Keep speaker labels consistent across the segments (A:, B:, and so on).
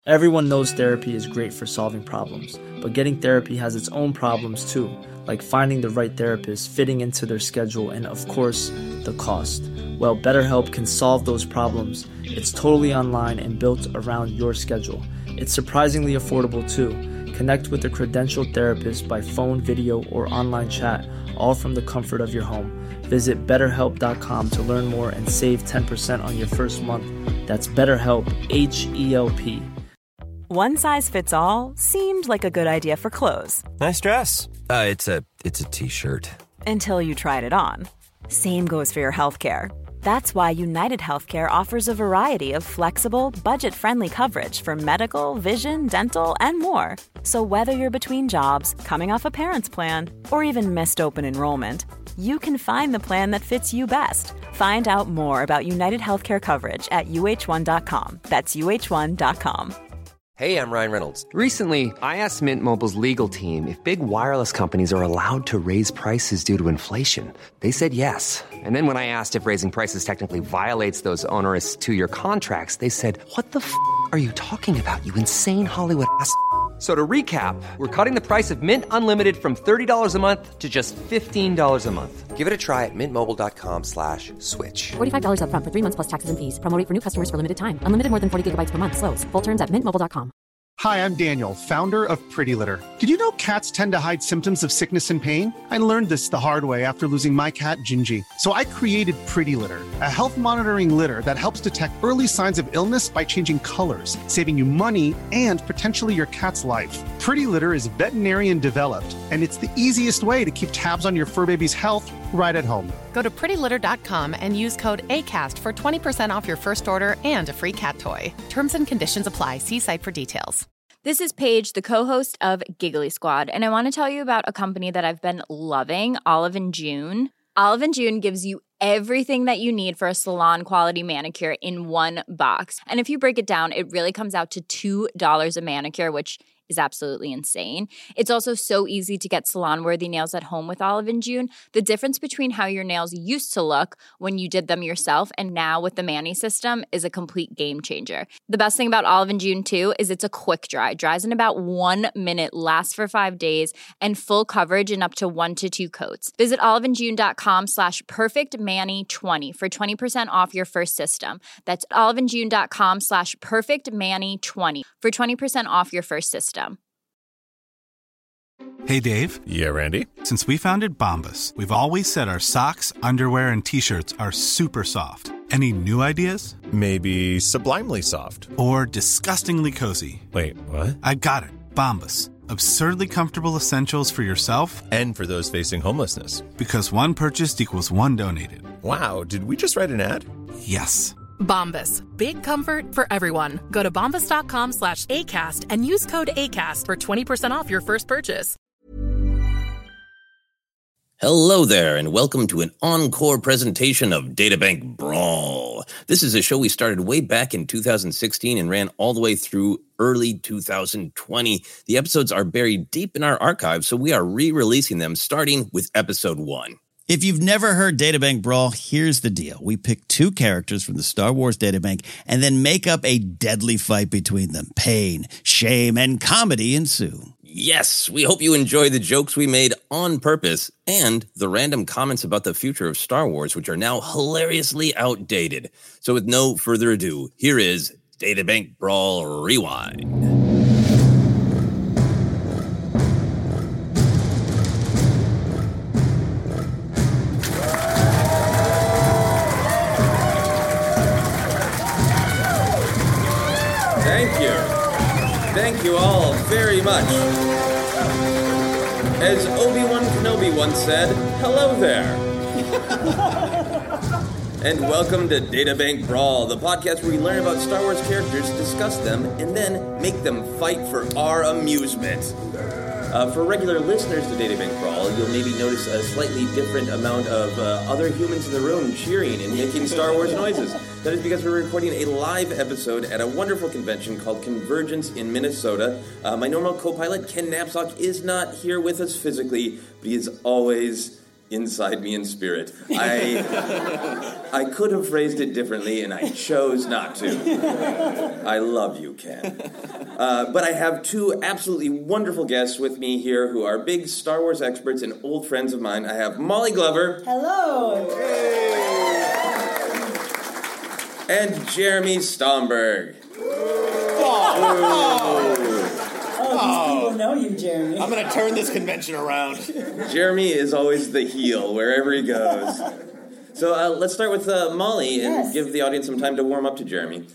A: Everyone knows therapy is great for solving problems, but getting therapy has its own problems too, like finding the right therapist, fitting into their schedule, and of course, the cost. Well, BetterHelp can solve those problems. It's totally online and built around your schedule. It's surprisingly affordable too. Connect with a credentialed therapist by phone, video, or online chat, all from the comfort of your home. Visit BetterHelp.com to learn more and save 10% on your first month. That's BetterHelp, H-E-L-P.
B: One size fits all seemed like a good idea for clothes.
C: Nice dress. It's a t-shirt.
B: Until you tried it on. Same goes for your healthcare. That's why United Healthcare offers a variety of flexible, budget-friendly coverage for medical, vision, dental, and more. So whether you're between jobs, coming off a parent's plan, or even missed open enrollment, you can find the plan that fits you best. Find out more about United Healthcare coverage at uh1.com. That's uh1.com.
D: Hey, I'm Ryan Reynolds. Recently, I asked Mint Mobile's legal team if big wireless companies are allowed to raise prices due to inflation. They said yes. And then when I asked if raising prices technically violates those onerous two-year contracts, they said, "What the f*** are you talking about, you insane Hollywood ass?" So to recap, we're cutting the price of Mint Unlimited from $30 a month to just $15 a month. Give it a try at mintmobile.com/switch.
E: $45 up front for 3 months plus taxes and fees. Promo rate for new customers for limited time. Unlimited more than 40 gigabytes per month. Slows full terms at mintmobile.com.
F: Hi, I'm Daniel, founder of Pretty Litter. Did you know cats tend to hide symptoms of sickness and pain? I learned this the hard way after losing my cat, Gingy. So I created Pretty Litter, a health monitoring litter that helps detect early signs of illness by changing colors, saving you money and potentially your cat's life. Pretty Litter is veterinarian developed, and it's the easiest way to keep tabs on your fur baby's health right at home.
G: Go to prettylitter.com and use code ACAST for 20% off your first order and a free cat toy. Terms and conditions apply. See site for details.
H: This is Paige, the co-host of Giggly Squad, and I want to tell you about a company that I've been loving, Olive & June. Olive & June gives you everything that you need for a salon-quality manicure in one box. And if you break it down, it really comes out to $2 a manicure, which is absolutely insane. It's also so easy to get salon-worthy nails at home with Olive & June. The difference between how your nails used to look when you did them yourself and now with the Mani system is a complete game changer. The best thing about Olive & June, too, is it's a quick dry. Dries in about 1 minute, lasts for 5 days, and full coverage in up to 1 to 2 coats. Visit oliveandjune.com/perfectmani20 for 20% off your first system. That's oliveandjune.com/perfectmani20 for 20% off your first system.
I: Hey, Dave.
J: Yeah, Randy.
I: Since we founded Bombas, we've always said our socks, underwear, and T-shirts are super soft. Any new ideas?
J: Maybe sublimely soft.
I: Or disgustingly cozy.
J: Wait, what?
I: I got it. Bombas. Absurdly comfortable essentials for yourself
J: and for those facing homelessness.
I: Because one purchased equals one donated.
J: Wow, did we just write an ad?
I: Yes.
G: Bombas. Big comfort for everyone. Go to bombas.com/ACAST and use code ACAST for 20% off your first purchase.
K: Hello there, and welcome to an encore presentation of Databank Brawl. This is a show we started way back in 2016 and ran all the way through early 2020. The episodes are buried deep in our archive, so we are re-releasing them starting with episode 1.
L: If you've never heard Databank Brawl, here's the deal. We pick 2 characters from the Star Wars Databank and then make up a deadly fight between them. Pain, shame, and comedy ensue.
K: Yes, we hope you enjoy the jokes we made on purpose and the random comments about the future of Star Wars, which are now hilariously outdated. So with no further ado, here is Databank Brawl Rewind.
M: Thank you all very much. As Obi-Wan Kenobi once said, hello there. And welcome to Databank Brawl, the podcast where we learn about Star Wars characters, discuss them, and then make them fight for our amusement. For regular listeners to Databank Brawl, you'll maybe notice a slightly different amount of other humans in the room cheering and making Star Wars noises. That is because we're recording a live episode at a wonderful convention called Convergence in Minnesota. My normal co-pilot, Ken Knapsack, is not here with us physically, but he is always inside me in spirit. I could have phrased it differently, and I chose not to. I love you, Ken. But I have two absolutely wonderful guests with me here who are big Star Wars experts and old friends of mine. I have Molly Glover.
N: Hello.
M: And Jeremy Stomberg.
N: These people know you, Jeremy.
O: I'm going to turn this convention around.
M: Jeremy is always the heel wherever he goes. So let's start with Molly and give the audience some time to warm up to Jeremy.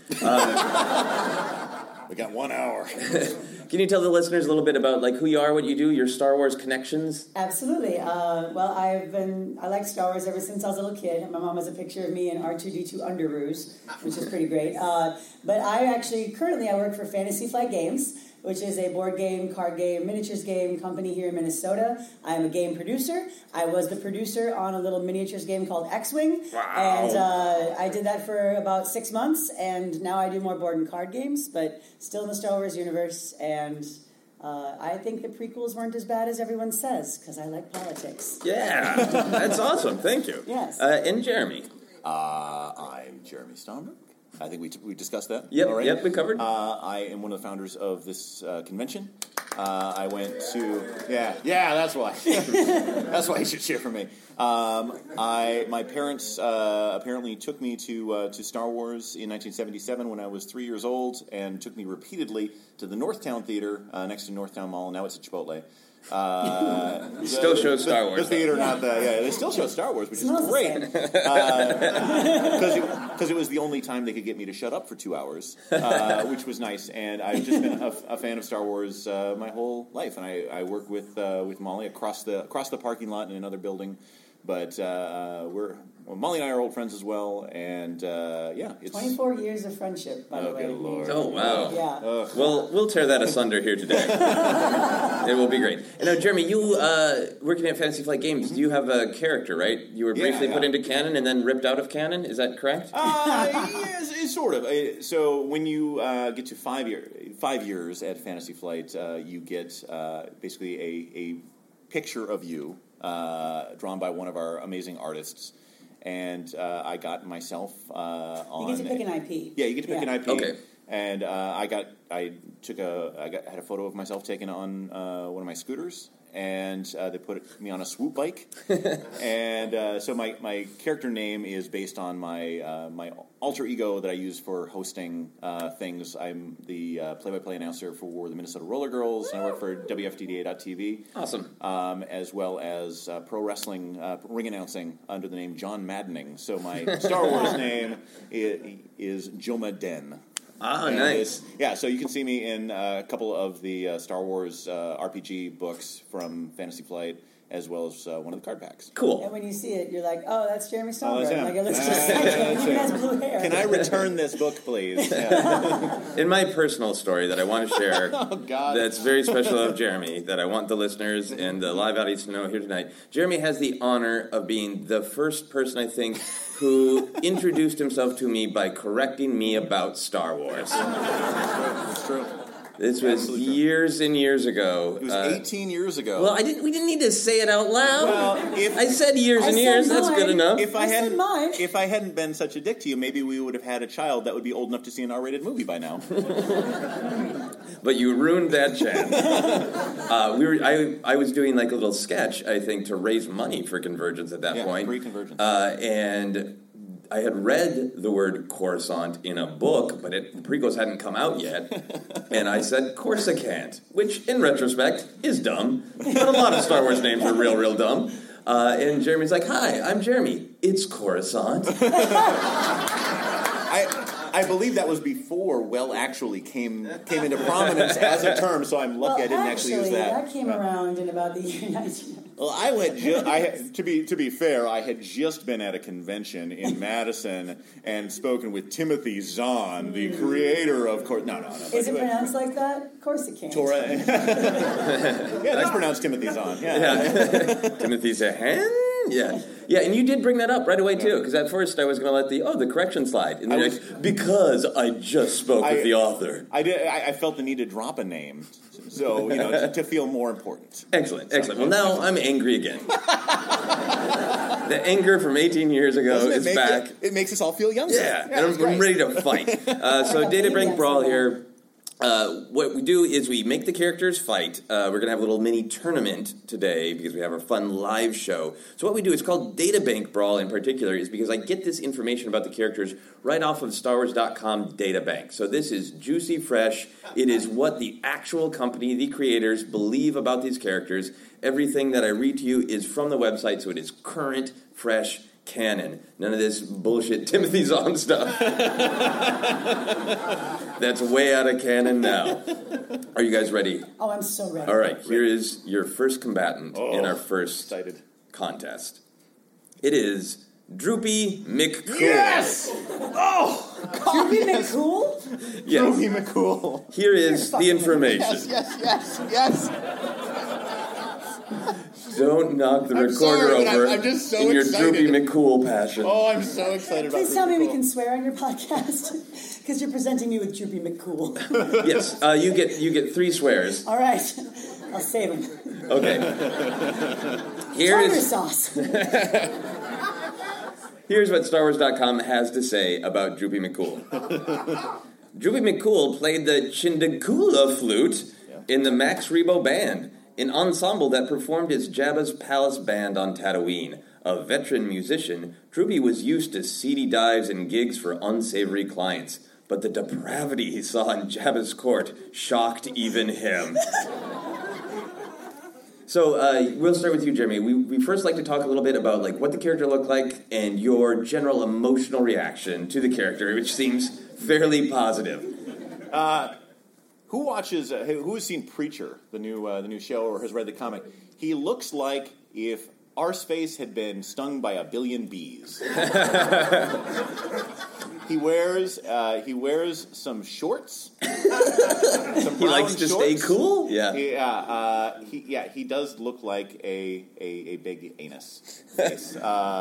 O: We got 1 hour.
M: Can you tell the listeners a little bit about who you are, what you do, your Star Wars connections?
N: Absolutely. Well, I like Star Wars ever since I was a little kid. My mom has a picture of me in R2-D2 underoos, which is pretty great. But I work for Fantasy Flight Games, which is a board game, card game, miniatures game company here in Minnesota. I am a game producer. I was the producer on a little miniatures game called X-Wing.
M: Wow.
N: And I did that for about 6 months, and now I do more board and card games, but still in the Star Wars universe. And I think the prequels weren't as bad as everyone says, because I like politics.
M: Yeah, that's awesome. Thank you.
N: Yes.
M: And Jeremy.
O: I'm Jeremy Stomberg. I think we discussed that.
M: Yep,
O: already.
M: yep, we covered.
O: I am one of the founders of this convention. I went to that's why. That's why you should cheer for me. My parents apparently took me to Star Wars in 1977 when I was 3 years old, and took me repeatedly to the Northtown Theater next to Northtown Mall. Now it's a Chipotle.
M: Still shows Star Wars.
O: The theater, they still show Star Wars, which is great. Because it was the only time they could get me to shut up for 2 hours, which was nice. And I've just been a fan of Star Wars my whole life. And I work with Molly across the parking lot in another building. But Molly and I are old friends as well, and it's
N: 24 years of friendship, by the way.
O: Good Lord.
M: Oh, wow.
N: Yeah.
M: We'll tear that asunder here today. It will be great. And now, Jeremy, you working at Fantasy Flight Games, you have a character, right? You were briefly put into canon and then ripped out of canon. Is that correct?
O: Yes, sort of. So when you get to 5 years at Fantasy Flight, you get basically a picture of you drawn by one of our amazing artists. And I got myself on.
N: You get to pick an IP.
O: Yeah, you get to pick an IP.
M: Okay.
O: And I had a photo of myself taken on one of my scooters, and they put me on a swoop bike. And so my character name is based on my alter ego that I use for hosting things. I'm the play-by-play announcer for the Minnesota Roller Girls, and I work for WFTDA.TV.
M: Awesome.
O: As well as pro wrestling ring announcing under the name John Maddening. So my Star Wars name is Joma Den.
M: Ah, nice.
O: So you can see me in a couple of the Star Wars RPG books from Fantasy Flight, as well as one of the card packs.
M: Cool.
N: And when you see it, you're like, oh, that's Jeremy Stomberg.
O: That's him.
N: It looks just like him. He has blue hair.
O: Can I return this book, please? Yeah.
M: In my personal story that I want to share,
O: God.
M: that's very special of Jeremy, that I want the listeners and the live audience to know here tonight. Jeremy has the honor of being the first person, I think, who introduced himself to me by correcting me about Star Wars.
O: That's true.
M: This was years and years ago.
O: It was 18 years ago.
M: Well, we didn't need to say it out loud.
O: Well,
M: I said years and years. That's good enough.
O: If I hadn't been such a dick to you, maybe we would have had a child that would be old enough to see an R-rated movie by now.
M: But you ruined that chance. I was doing like a little sketch, I think, to raise money for Convergence at that point.
O: Pre-Convergence.
M: And I had read the word Coruscant in a book, but the prequels hadn't come out yet. And I said Corsicant, which in retrospect is dumb. But a lot of Star Wars names are real, real dumb. And Jeremy's like, hi, I'm Jeremy. It's Coruscant.
O: I believe that was before "well" actually came into prominence as a term, so I'm lucky I didn't actually use that.
N: That came around in about the year 1900.
O: Well, to be fair, I had just been at a convention in Madison and spoken with Timothy Zahn, the creator of No.
N: Is it pronounced like that? Of course it can't.
O: Yeah, that's pronounced Timothy Zahn. Yeah.
M: Timothy Zahn? Yeah, and you did bring that up right away, too, because at first I was going to let the correction slide. And then because I just spoke with the author.
O: I did. I felt the need to drop a name, so, to feel more important.
M: Excellent. Well, now I'm angry again. The anger from 18 years ago is back.
O: It makes us all feel younger.
M: Yeah, and I'm ready to fight. So Data Bank Brawl here. What we do is we make the characters fight. We're going to have a little mini tournament today because we have our fun live show. So what we do, it's called Databank Brawl in particular, is because I get this information about the characters right off of StarWars.com databank. So this is juicy fresh. It is what the actual company, the creators, believe about these characters. Everything that I read to you is from the website, so it is current, fresh, canon. None of this bullshit Timothy Zahn stuff. That's way out of canon now. Are you guys ready?
N: Oh, I'm so ready.
M: All right, here is your first combatant in our first contest. It is Droopy McCool.
O: Yes! Oh!
N: Droopy McCool?
M: Yes.
O: Droopy McCool.
M: Here is the information.
O: Yes.
M: Don't knock the recorder
O: sorry,
M: over
O: I'm just so
M: in your
O: excited.
M: Droopy McCool passion.
O: Oh, I'm so excited about
N: Please tell me we can swear on your podcast because you're presenting me with Droopy McCool.
M: Yes, you get 3 swears.
N: All right, I'll save them.
M: Okay.
N: Tartar sauce.
M: Here's what StarWars.com has to say about Droopy McCool. Droopy McCool played the Chindakula flute in the Max Rebo Band, an ensemble that performed as Jabba's palace band on Tatooine. A veteran musician, Droopy was used to seedy dives and gigs for unsavory clients, but the depravity he saw in Jabba's court shocked even him. So we'll start with you, Jeremy. We first like to talk a little bit about like what the character looked like and your general emotional reaction to the character, which seems fairly positive.
O: Who has seen Preacher, the new show, or has read the comic? He looks like if Arseface had been stung by a billion bees. He wears some shorts.
M: He likes to stay cool. Yeah.
O: He does look like a big anus face.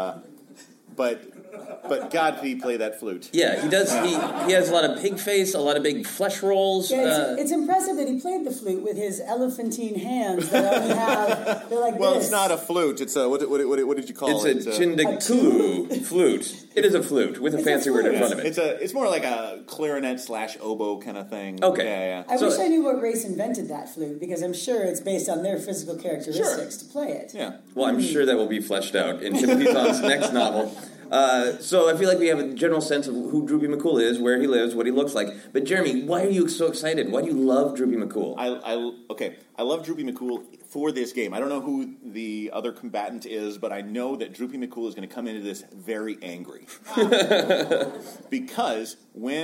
O: But God, did he play that flute?
M: Yeah, he does. He has a lot of pig face, a lot of big flesh rolls.
N: Yeah, it's impressive that he played the flute with his elephantine hands that only have. They're like
O: well,
N: this.
O: It's not a flute. It's a what did you call
M: it?
O: It's
M: a Chindakulu flute. It is a flute with a fancy word in front of it.
O: It's more like a clarinet / oboe kind of thing.
M: Okay.
O: Yeah.
N: I wish I knew what race invented that flute because I'm sure it's based on their physical characteristics to play it.
O: Yeah.
M: Well, I'm sure that will be fleshed out in Timothy Zahn's next novel. So I feel like we have a general sense of who Droopy McCool is, where he lives, what he looks like. But Jeremy, why are you so excited? Why do you love Droopy McCool?
O: I love Droopy McCool for this game. I don't know who the other combatant is, but I know that Droopy McCool is going to come into this very angry. Because when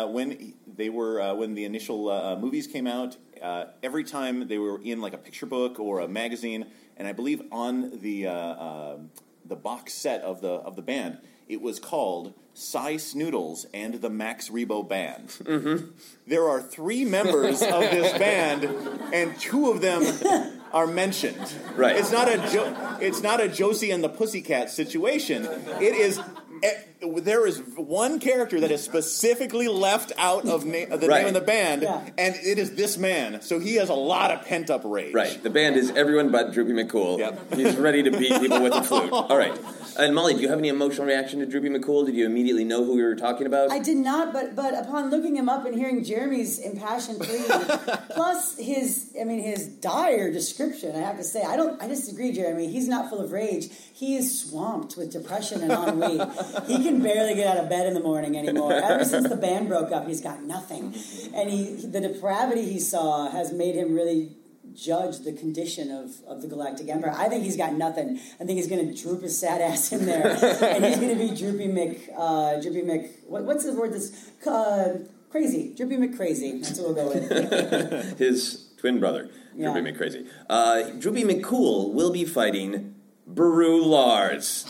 O: the initial movies came out, every time they were in like a picture book or a magazine, and I believe on the box set of the band, it was called Cy Snoodles and the Max Rebo Band.
M: Mm-hmm.
O: There are 3 members of this band, and 2 of them are mentioned.
M: Right.
O: It's not a Josie and the Pussycat situation. It is. There is one character that is specifically left out of the name of the band, and it is this man. So he has a lot of pent-up rage.
M: Right. The band is everyone but Droopy McCool.
O: Yep.
M: He's ready to beat people with a flute. All right. And Molly, do you have any emotional reaction to Droopy McCool? Did you immediately know who we were talking about?
N: I did not, but upon looking him up and hearing Jeremy's impassioned plea, plus his dire description, I have to say, I disagree, Jeremy. He's not full of rage. He is swamped with depression and ennui. He can barely get out of bed in the morning anymore. Ever since the band broke up, he's got nothing. And the depravity he saw has made him really judge the condition of the Galactic Empire. I think he's got nothing. I think he's going to droop his sad ass in there. And he's going to be Droopy Mc, what's the word that's crazy? Droopy McCrazy. That's what we'll go with.
M: His twin brother, Droopy McCrazy. Droopy McCool will be fighting Beru Lars.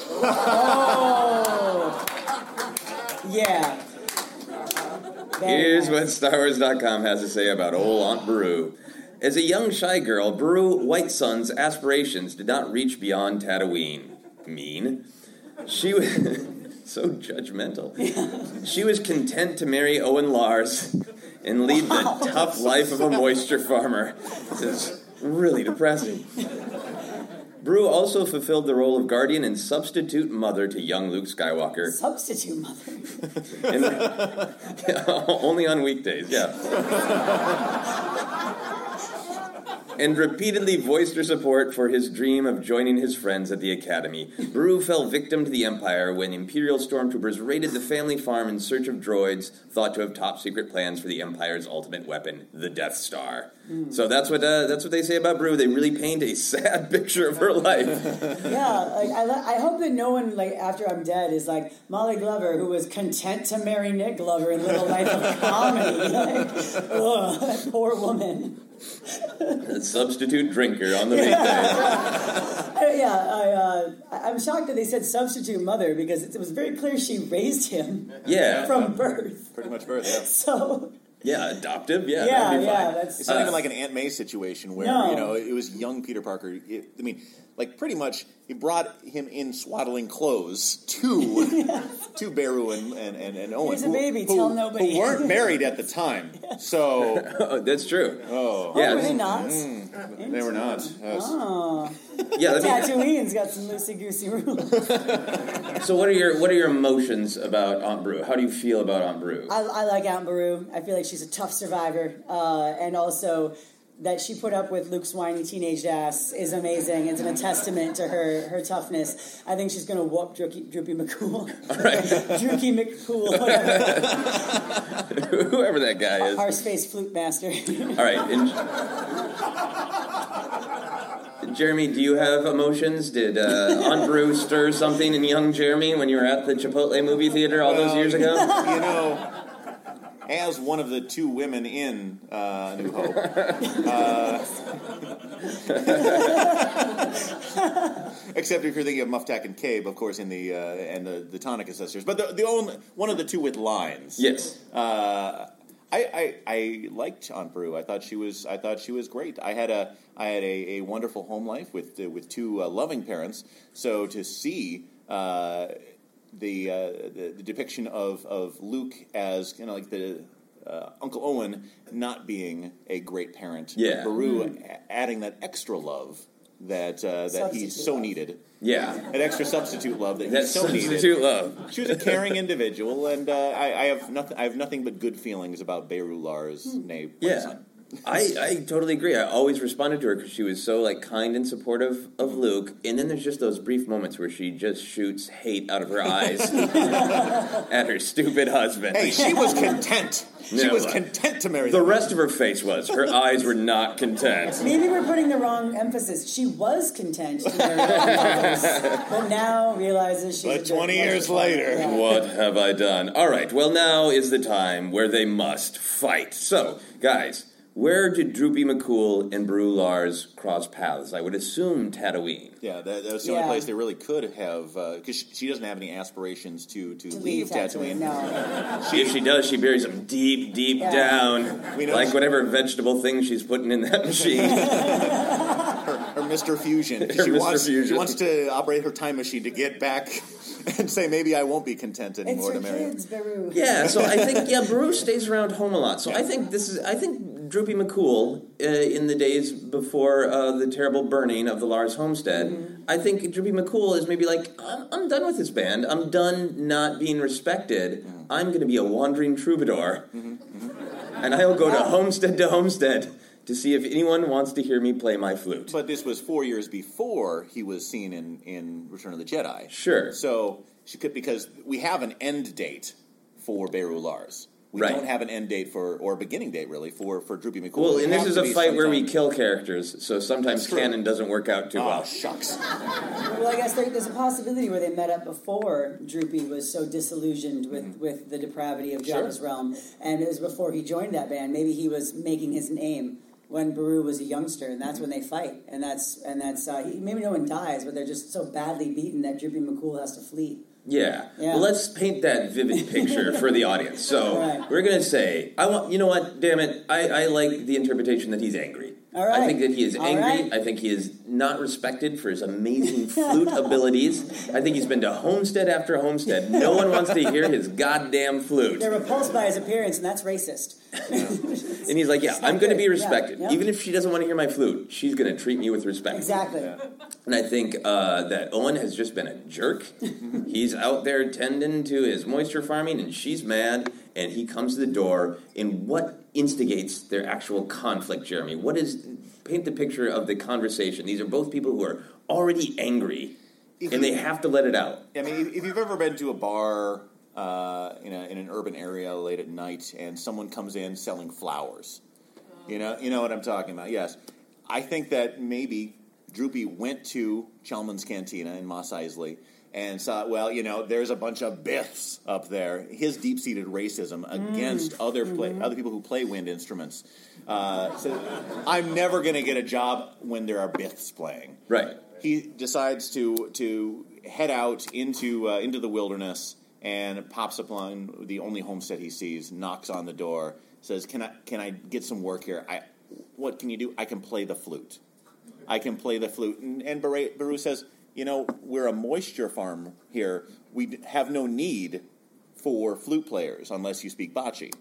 N: Oh! Yeah.
M: Here's what StarWars.com has to say about old Aunt Beru. As a young shy girl, Beru White Sun's aspirations did not reach beyond Tatooine. Mean. She was so judgmental. Yeah. She was content to marry Owen Lars and lead the tough life of a moisture farmer. This is really depressing. Brew also fulfilled the role of guardian and substitute mother to young Luke Skywalker.
N: Substitute mother?
M: Only on weekdays, yeah. And repeatedly voiced her support for his dream of joining his friends at the Academy. Beru fell victim to the Empire when Imperial stormtroopers raided the family farm in search of droids thought to have top-secret plans for the Empire's ultimate weapon, the Death Star. So that's what they say about Beru. They really paint a sad picture of her life.
N: Yeah, I hope that no one, like, after I'm dead is like Molly Glover, who was content to marry Nick Glover in Little Life of Comedy. Like, ugh, that poor woman.
M: A substitute drinker on the weekday.
N: I'm shocked that they said substitute mother because it was very clear she raised him from birth.
O: Pretty much birth, yeah.
N: So...
M: Yeah, adoptive. Yeah, that'd be fine.
N: That's
O: it's not even like an Aunt May situation where it was young Peter Parker. Pretty much he brought him in swaddling clothes to Beru and Owen.
N: Here's a baby. Tell nobody.
O: Who weren't married at the time. So
M: that's true.
N: Yeah, were they not?
O: They were not. Yes.
N: Oh.
M: Yeah,
N: Tatooine's got some loosey-goosey rules.
M: So what are your emotions about Aunt Beru? How do you feel about Aunt Beru?
N: I like Aunt Beru. I feel like she's a tough survivor, and also that she put up with Luke's whiny teenage ass is amazing. It's a testament to her toughness. I think she's going to whoop Droopy McCool.
M: All right.
N: Droopy McCool, whatever.
M: Whoever that guy is.
N: Horse-faced flute master.
M: All right. Jeremy, do you have emotions? Did Aunt Beru stir something in young Jeremy when you were at the Chipotle movie theater all those years ago?
O: As one of the two women in New Hope, except if you're thinking of Muftak and Cabe, of course, in the and the Tonica sisters, but the only one of the two with lines.
M: Yes.
O: I liked Aunt Beru. I thought she was great. I had a wonderful home life with two loving parents. So to see the depiction of Luke as like the Uncle Owen not being a great parent, Beru adding that extra love that he so needed.
M: Yeah,
O: an extra substitute love that he so needed.
M: Substitute love.
O: She was a caring individual, and I have nothing but good feelings about Beru Lars.
M: I totally agree. I always responded to her because she was so kind and supportive of Luke. And then there's just those brief moments where she just shoots hate out of her eyes at her stupid husband.
O: Hey, she was content. She was content to marry
M: the rest of her face was. Her eyes were not content.
N: Maybe we're putting the wrong emphasis. She was content to marry Lars, but now realizes she's.
O: But 20 years later,
M: what have I done? All right. Well, now is the time where they must fight. So, guys. Where did Droopy McCool and Beru Lars cross paths? I would assume Tatooine.
O: Yeah, that was the only place they really could have, because she doesn't have any aspirations to leave Tatooine.
N: No.
M: If she does, she buries them deep, deep down, like whatever vegetable thing she's putting in that machine.
O: Her Mr. Fusion. She wants to operate her time machine to get back and say, maybe I won't be content anymore to marry him.
N: Beru.
M: Yeah, so I think Beru stays around home a lot. So I think Droopy McCool, in the days before the terrible burning of the Lars homestead, I think Droopy McCool is maybe like, I'm done with this band. I'm done not being respected. I'm going to be a wandering troubadour. And I'll go to homestead to see if anyone wants to hear me play my flute.
O: But this was 4 years before he was seen in Return of the Jedi.
M: Sure.
O: So she could, because we have an end date for Beru Lars. We don't have an end date or a beginning date, really, for Droopy McCool.
M: Well, and this is a fight where we kill characters, so sometimes canon doesn't work out too well.
O: Oh, shucks.
N: Well, I guess there's a possibility where they met up before Droopy was so disillusioned with the depravity of Jabba's realm, and it was before he joined that band. Maybe he was making his name when Beru was a youngster, and that's when they fight. And that's maybe no one dies, but they're just so badly beaten that Droopy McCool has to flee.
M: Yeah. Well, let's paint that vivid picture for the audience. So we're going to say, you know what, damn it, I like the interpretation that he's angry.
N: All right.
M: I think that he is angry. I think he is not respected for his amazing flute abilities. I think he's been to homestead after homestead. No one wants to hear his goddamn flute.
N: They're repulsed by his appearance, and that's racist.
M: And he's like, I'm going to be respected.
N: Yeah.
M: Even if she doesn't want to hear my flute, she's going to treat me with respect.
N: Exactly.
M: And I think that Owen has just been a jerk. He's out there tending to his moisture farming, and she's mad, and he comes to the door. And what instigates their actual conflict, Jeremy? Paint the picture of the conversation. These are both people who are already angry, and they have to let it out.
O: I mean, if you've ever been to a bar in an urban area late at night, and someone comes in selling flowers, you know what I'm talking about. Yes, I think that maybe Droopy went to Chalmun's Cantina in Mos Eisley and saw, there's a bunch of biffs up there. His deep-seated racism against other people who play wind instruments. So I'm never going to get a job when there are biffs playing.
M: Right.
O: He decides to head out into the wilderness and pops upon the only homestead he sees, knocks on the door, says, "Can I get some work here? What can you do? I can play the flute. I can play the flute." And Baru says, we're a moisture farm here. We have no need for flute players unless you speak bocce.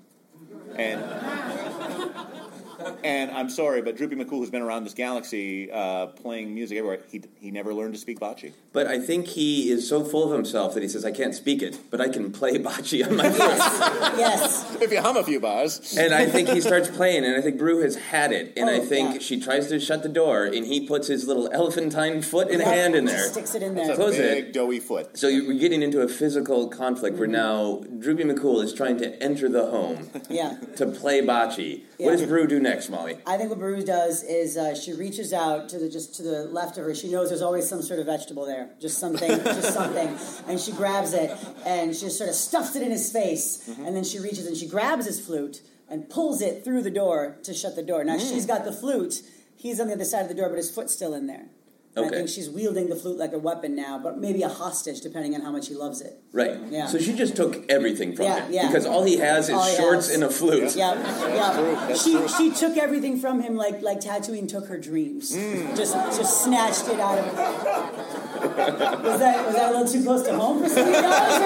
O: And I'm sorry, but Droopy McCool, who's been around this galaxy playing music everywhere, he never learned to speak bocce.
M: But I think he is so full of himself that he says, "I can't speak it, but I can play bocce on my flute."
N: Yes.
O: If you hum a few bars.
M: And I think he starts playing, and I think Brew has had it. And I think she tries to shut the door, and he puts his little elephantine foot and hand in there.
N: Sticks it in there.
O: It's a big, doughy foot.
M: So you're getting into a physical conflict where now Droopy McCool is trying to enter the home to play bocce. What does Brew do next, Molly?
N: I think what Baru does is she reaches out to the left of her. She knows there's always some sort of vegetable there, just something, and she grabs it and she just sort of stuffs it in his face, and then she reaches and she grabs his flute and pulls it through the door to shut the door. Now she's got the flute, he's on the other side of the door, but his foot's still in there. And I think she's wielding the flute like a weapon now, but maybe a hostage, depending on how much he loves it.
M: Right.
N: Yeah.
M: So she just took everything from him.
N: Yeah.
M: Because all he has is shorts and a flute.
N: Yeah. She took everything from him like Tatooine took her dreams. Just snatched it out of him. Was that a little too close to home for some of you guys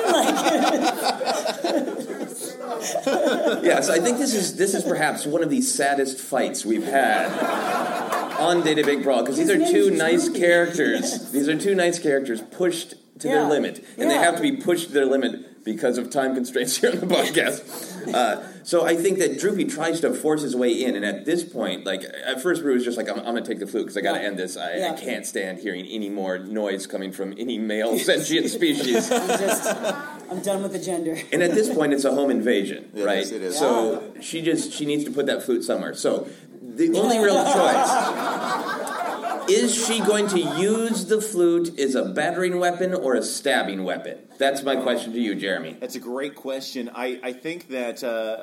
N: or something?
M: Yes, I think this is perhaps one of the saddest fights we've had on Data Big Brawl, because these are two nice characters. These are two nice characters pushed to their limit, and they have to be pushed to their limit because of time constraints here on the podcast. So I think that Droopy tries to force his way in, and at this point, like at first, Brew was just like, "I'm going to take the flute because I got to end this. I can't stand hearing any more noise coming from any male sentient species.
N: I'm done with the gender."
M: And at this point, it's a home invasion, right?
O: Yes, it is.
M: So she needs to put that flute somewhere. So the only real choice. Is she going to use the flute as a battering weapon or a stabbing weapon? That's my question to you, Jeremy.
O: That's a great question. I think that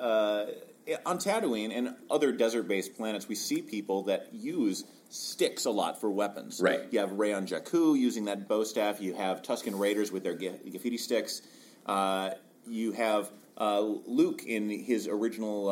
O: on Tatooine and other desert-based planets, we see people that use sticks a lot for weapons.
M: Right.
O: You have Rayon Jakku using that bow staff. You have Tusken Raiders with their graffiti sticks. You have Luke in his original,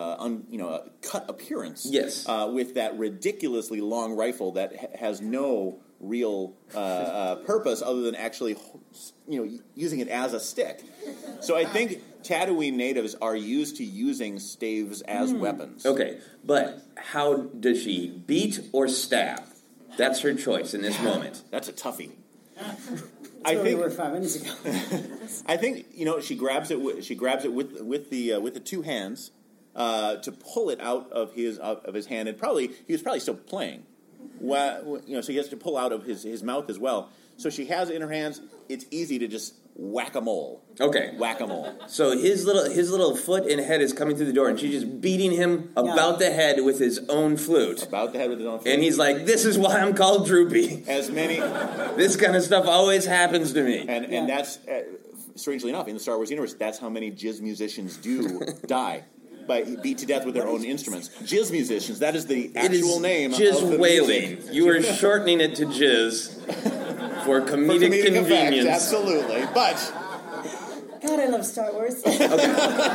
O: cut appearance.
M: Yes.
O: With that ridiculously long rifle that has no real purpose other than actually, using it as a stick. So I think Tatooine natives are used to using staves as weapons.
M: Okay, but how does she beat or stab? That's her choice in this moment.
O: That's a toughie.
N: I think we were 5 minutes ago.
O: I think she grabs it. With the two hands to pull it out of his hand, and he was probably still playing. So he has to pull out of his mouth as well. So she has it in her hands. It's easy to just whack-a-mole.
M: Okay,
O: whack-a-mole.
M: So his little foot and head is coming through the door, and she's just beating him about the head with his own flute.
O: About the head with his own flute.
M: And he's like, "This is why I'm called Droopy." This kind of stuff always happens to me.
O: And that's strangely enough in the Star Wars universe. That's how many jizz musicians do die. Beat to death with their own instruments. Jizz musicians, that is the actual name of the
M: jizz wailing. You are shortening it to jizz for comedic convenience.
O: Effect, absolutely. But
N: God, I love Star Wars.
M: Okay.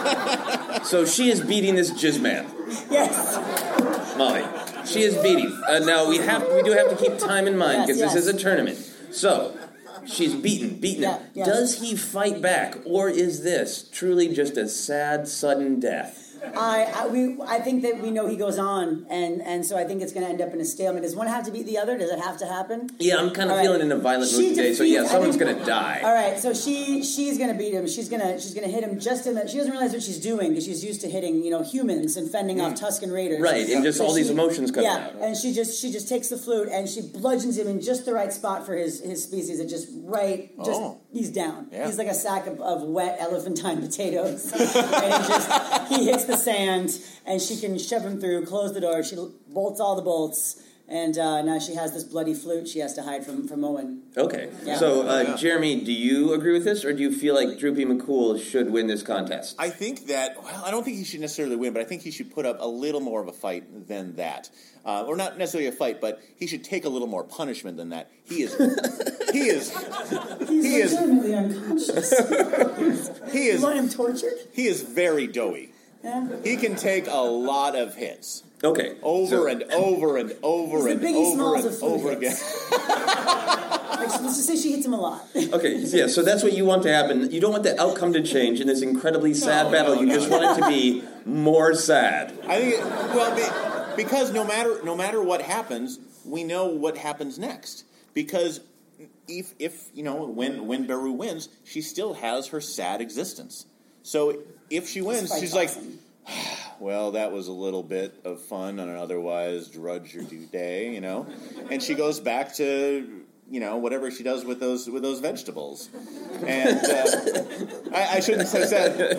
M: So she is beating this jizz man.
N: Yes.
M: Molly. She is beating. Now we do have to keep time in mind because this is a tournament. So she's beaten him. Does he fight back, or is this truly just a sad, sudden death?
N: I think that we know he goes on, and so I think it's going to end up in a stalemate. Does one have to beat the other? Does it have to happen?
M: Yeah, I'm kind of feeling in a violent mood today, so yeah, someone's going to die.
N: All right, so she's going to beat him. She's going to hit him just in that. She doesn't realize what she's doing because she's used to hitting humans and fending off Tusken Raiders.
M: Right, and just all these emotions come out.
N: Yeah, and she just takes the flute and she bludgeons him in just the right spot for his species. It just he's down. Yeah. He's like a sack of wet elephantine potatoes, and he hits the sand, and she can shove him through, close the door. She bolts all the bolts, and now she has this bloody flute she has to hide from Owen.
M: Okay. Yeah. So, Jeremy, do you agree with this, or do you feel like Droopy McCool should win this contest?
O: I think that, I don't think he should necessarily win, but I think he should put up a little more of a fight than that. Or not necessarily a fight, but he should take a little more punishment than that. He's
N: legitimately unconscious. You want him tortured?
O: He is very doughy.
N: Yeah.
O: He can take a lot of hits.
M: Okay.
O: Over and over and over and over again.
N: Let's just say she hits him a lot.
M: Okay, yeah, so that's what you want to happen. You don't want the outcome to change in this incredibly sad battle. You just want it to be more sad.
O: I think, because no matter what happens, we know what happens next. Because if when Beru wins, she still has her sad existence. So if she wins, she's like, well, that was a little bit of fun on an otherwise drudgery day, and she goes back to whatever she does with those vegetables. And I shouldn't have said.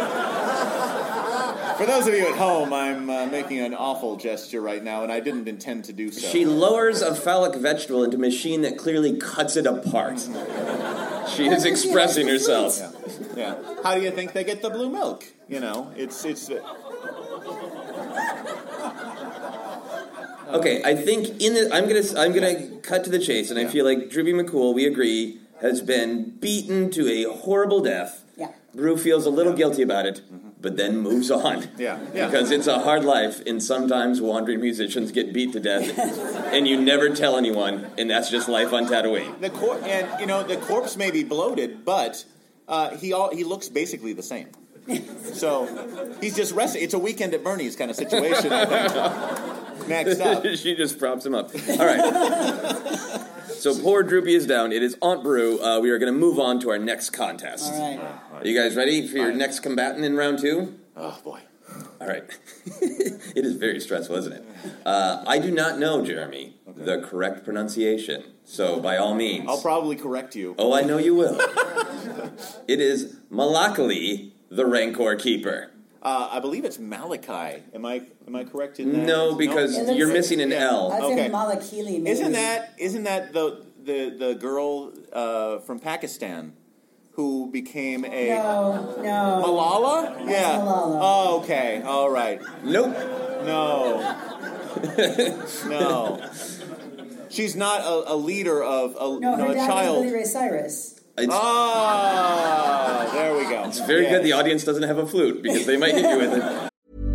O: For those of you at home, I'm making an awful gesture right now, and I didn't intend to do so.
M: She lowers a phallic vegetable into a machine that clearly cuts it apart. She is expressing herself.
O: Yeah. How do you think they get the blue milk? It's.
M: Okay, I think I'm gonna cut to the chase, and I feel like Droopy McCool, we agree, has been beaten to a horrible death.
N: Yeah.
M: Brew feels a little guilty about it, but then moves on.
O: Yeah.
M: Because it's a hard life, and sometimes wandering musicians get beat to death, and you never tell anyone, and that's just life on Tatooine.
O: The corpse may be bloated, but he looks basically the same. So he's just resting. It's a Weekend at Bernie's kind of situation, I think. Next up.
M: She just props him up. All right. So poor Droopy is down. It is Aunt Brew. We are going to move on to our next contest.
N: All right.
M: Are you guys ready for your next combatant in round 2?
O: Oh, boy.
M: All right. It is very stressful, isn't it? I do not know, Jeremy, the correct pronunciation. So by all means.
O: I'll probably correct you.
M: Oh, I know you will. It is Malakali, the Rancor Keeper.
O: I believe it's Malachi. Am I correct in that?
M: No, because you're missing an L.
N: I'd say Malakili. Maybe.
O: Isn't that the girl from Pakistan who became a
N: No.
O: Malala? Yeah.
N: Malala.
O: Oh, okay. All right.
M: Nope.
O: No. She's not a leader of a
N: her dad
O: child.
N: was Billy Ray Cyrus.
O: There we go.
M: It's very good the audience doesn't have a flute, because they might hit you with it.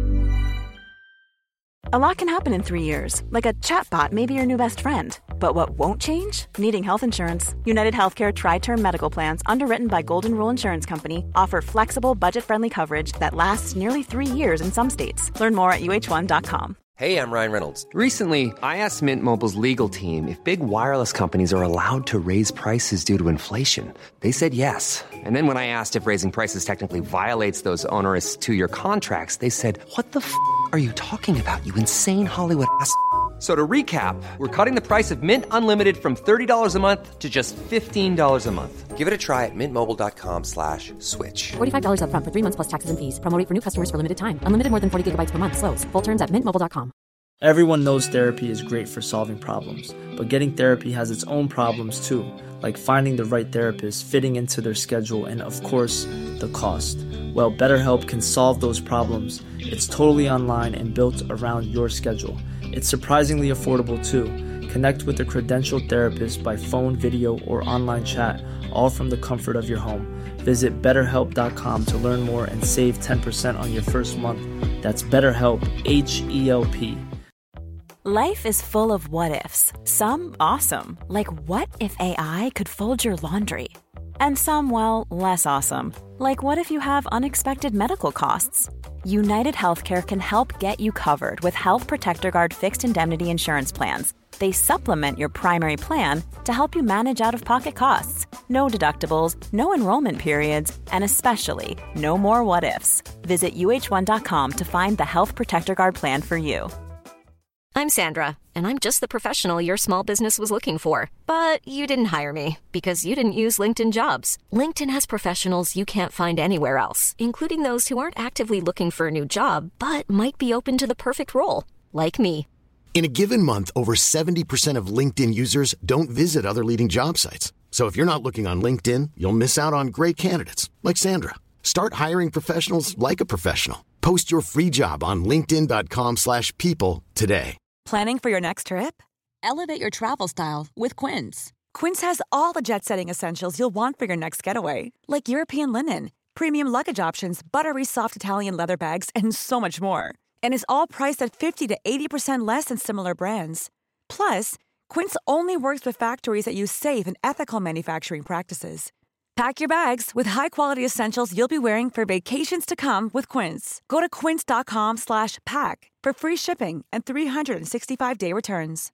B: A lot can happen in 3 years, like a chatbot may be your new best friend. But what won't change? Needing health insurance. United Healthcare Tri-Term Medical Plans, underwritten by Golden Rule Insurance Company, offer flexible, budget-friendly coverage that lasts nearly 3 years in some states. Learn more at uh1.com.
D: Hey, I'm Ryan Reynolds. Recently, I asked Mint Mobile's legal team if big wireless companies are allowed to raise prices due to inflation. They said yes. And then when I asked if raising prices technically violates those onerous 2-year contracts, they said, "What the f*** are you talking about, you insane Hollywood ass?" So to recap, we're cutting the price of Mint Unlimited from $30 a month to just $15 a month. Give it a try at mintmobile.com/switch.
E: $45 up front for 3 months plus taxes and fees. Promo rate for new customers for limited time. Unlimited more than 40 gigabytes per month. Slows full terms at mintmobile.com.
A: Everyone knows therapy is great for solving problems, but getting therapy has its own problems too, like finding the right therapist, fitting into their schedule, and of course, the cost. Well, BetterHelp can solve those problems. It's totally online and built around your schedule. It's surprisingly affordable too. Connect with a credentialed therapist by phone, video, or online chat, all from the comfort of your home. Visit BetterHelp.com to learn more and save 10% on your first month. That's BetterHelp, H-E-L-P.
B: Life is full of what-ifs. Some awesome, like what if AI could fold your laundry? And some, well, less awesome, like what if you have unexpected medical costs? United Healthcare can help get you covered with Health Protector Guard fixed indemnity insurance plans. They supplement your primary plan to help you manage out-of-pocket costs. No deductibles, no enrollment periods, and especially no more what-ifs. Visit uh1.com to find the Health Protector Guard plan for you.
P: I'm Sandra, and I'm just the professional your small business was looking for. But you didn't hire me because you didn't use LinkedIn Jobs. LinkedIn has professionals you can't find anywhere else, including those who aren't actively looking for a new job, but might be open to the perfect role, like me.
Q: In a given month, over 70% of LinkedIn users don't visit other leading job sites. So if you're not looking on LinkedIn, you'll miss out on great candidates like Sandra. Start hiring professionals like a professional. Post your free job on linkedin.com/people today.
R: Planning for your next trip? Elevate your travel style with Quince. Quince has all the jet-setting essentials you'll want for your next getaway, like European linen, premium luggage options, buttery soft Italian leather bags, and so much more. And is all priced at 50 to 80% less than similar brands. Plus, Quince only works with factories that use safe and ethical manufacturing practices. Pack your bags with high-quality essentials you'll be wearing for vacations to come with Quince. Go to quince.com/pack for free shipping and 365-day returns.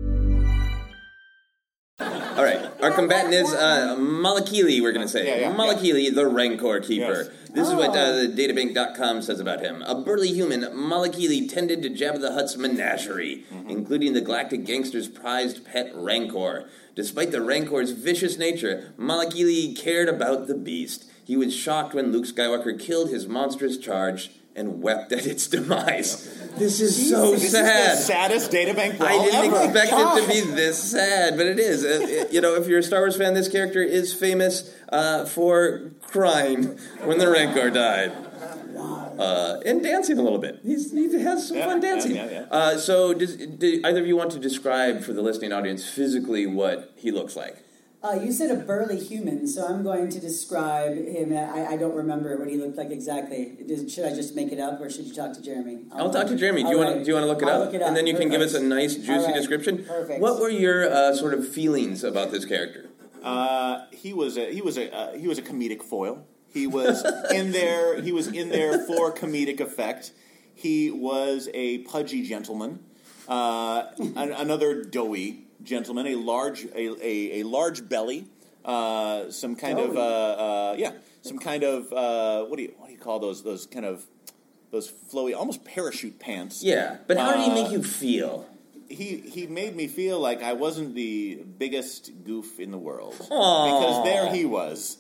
M: All right, our combatant is Malakili, we're going to say. Malakili, the Rancor Keeper. Yes. This is what the databank.com says about him. A burly human, Malakili tended to Jabba the Hutt's menagerie, including the Galactic Gangster's prized pet Rancor. Despite the Rancor's vicious nature, Malakili cared about the beast. He was shocked when Luke Skywalker killed his monstrous charge and wept at its demise. This is so sad.
O: This is the saddest databank brawl
M: I didn't
O: ever.
M: expect it to be this sad, but it is. If you're a Star Wars fan, this character is famous for crying when the Rancor died. And dancing a little bit. He has some fun dancing. So do either of you want to describe for the listening audience physically what he looks like?
N: You said a burly human, so I'm going to describe him. I don't remember what he looked like exactly. Should I just make it up, or should you talk to Jeremy?
M: I'll talk to Jeremy. Do you want to look it up?
N: Look it up?
M: And then you can give us a nice, juicy description?
N: Perfect.
M: What were your sort of feelings about this character?
O: He was a comedic foil. He was in there. He was in there for comedic effect. He was a pudgy gentleman, another doughy gentleman, a large belly, some kind of what do you call those flowy, almost parachute pants.
M: Yeah, but how did he make you feel?
O: He made me feel like I wasn't the biggest goof in the world.
M: Aww.
O: Because there he was.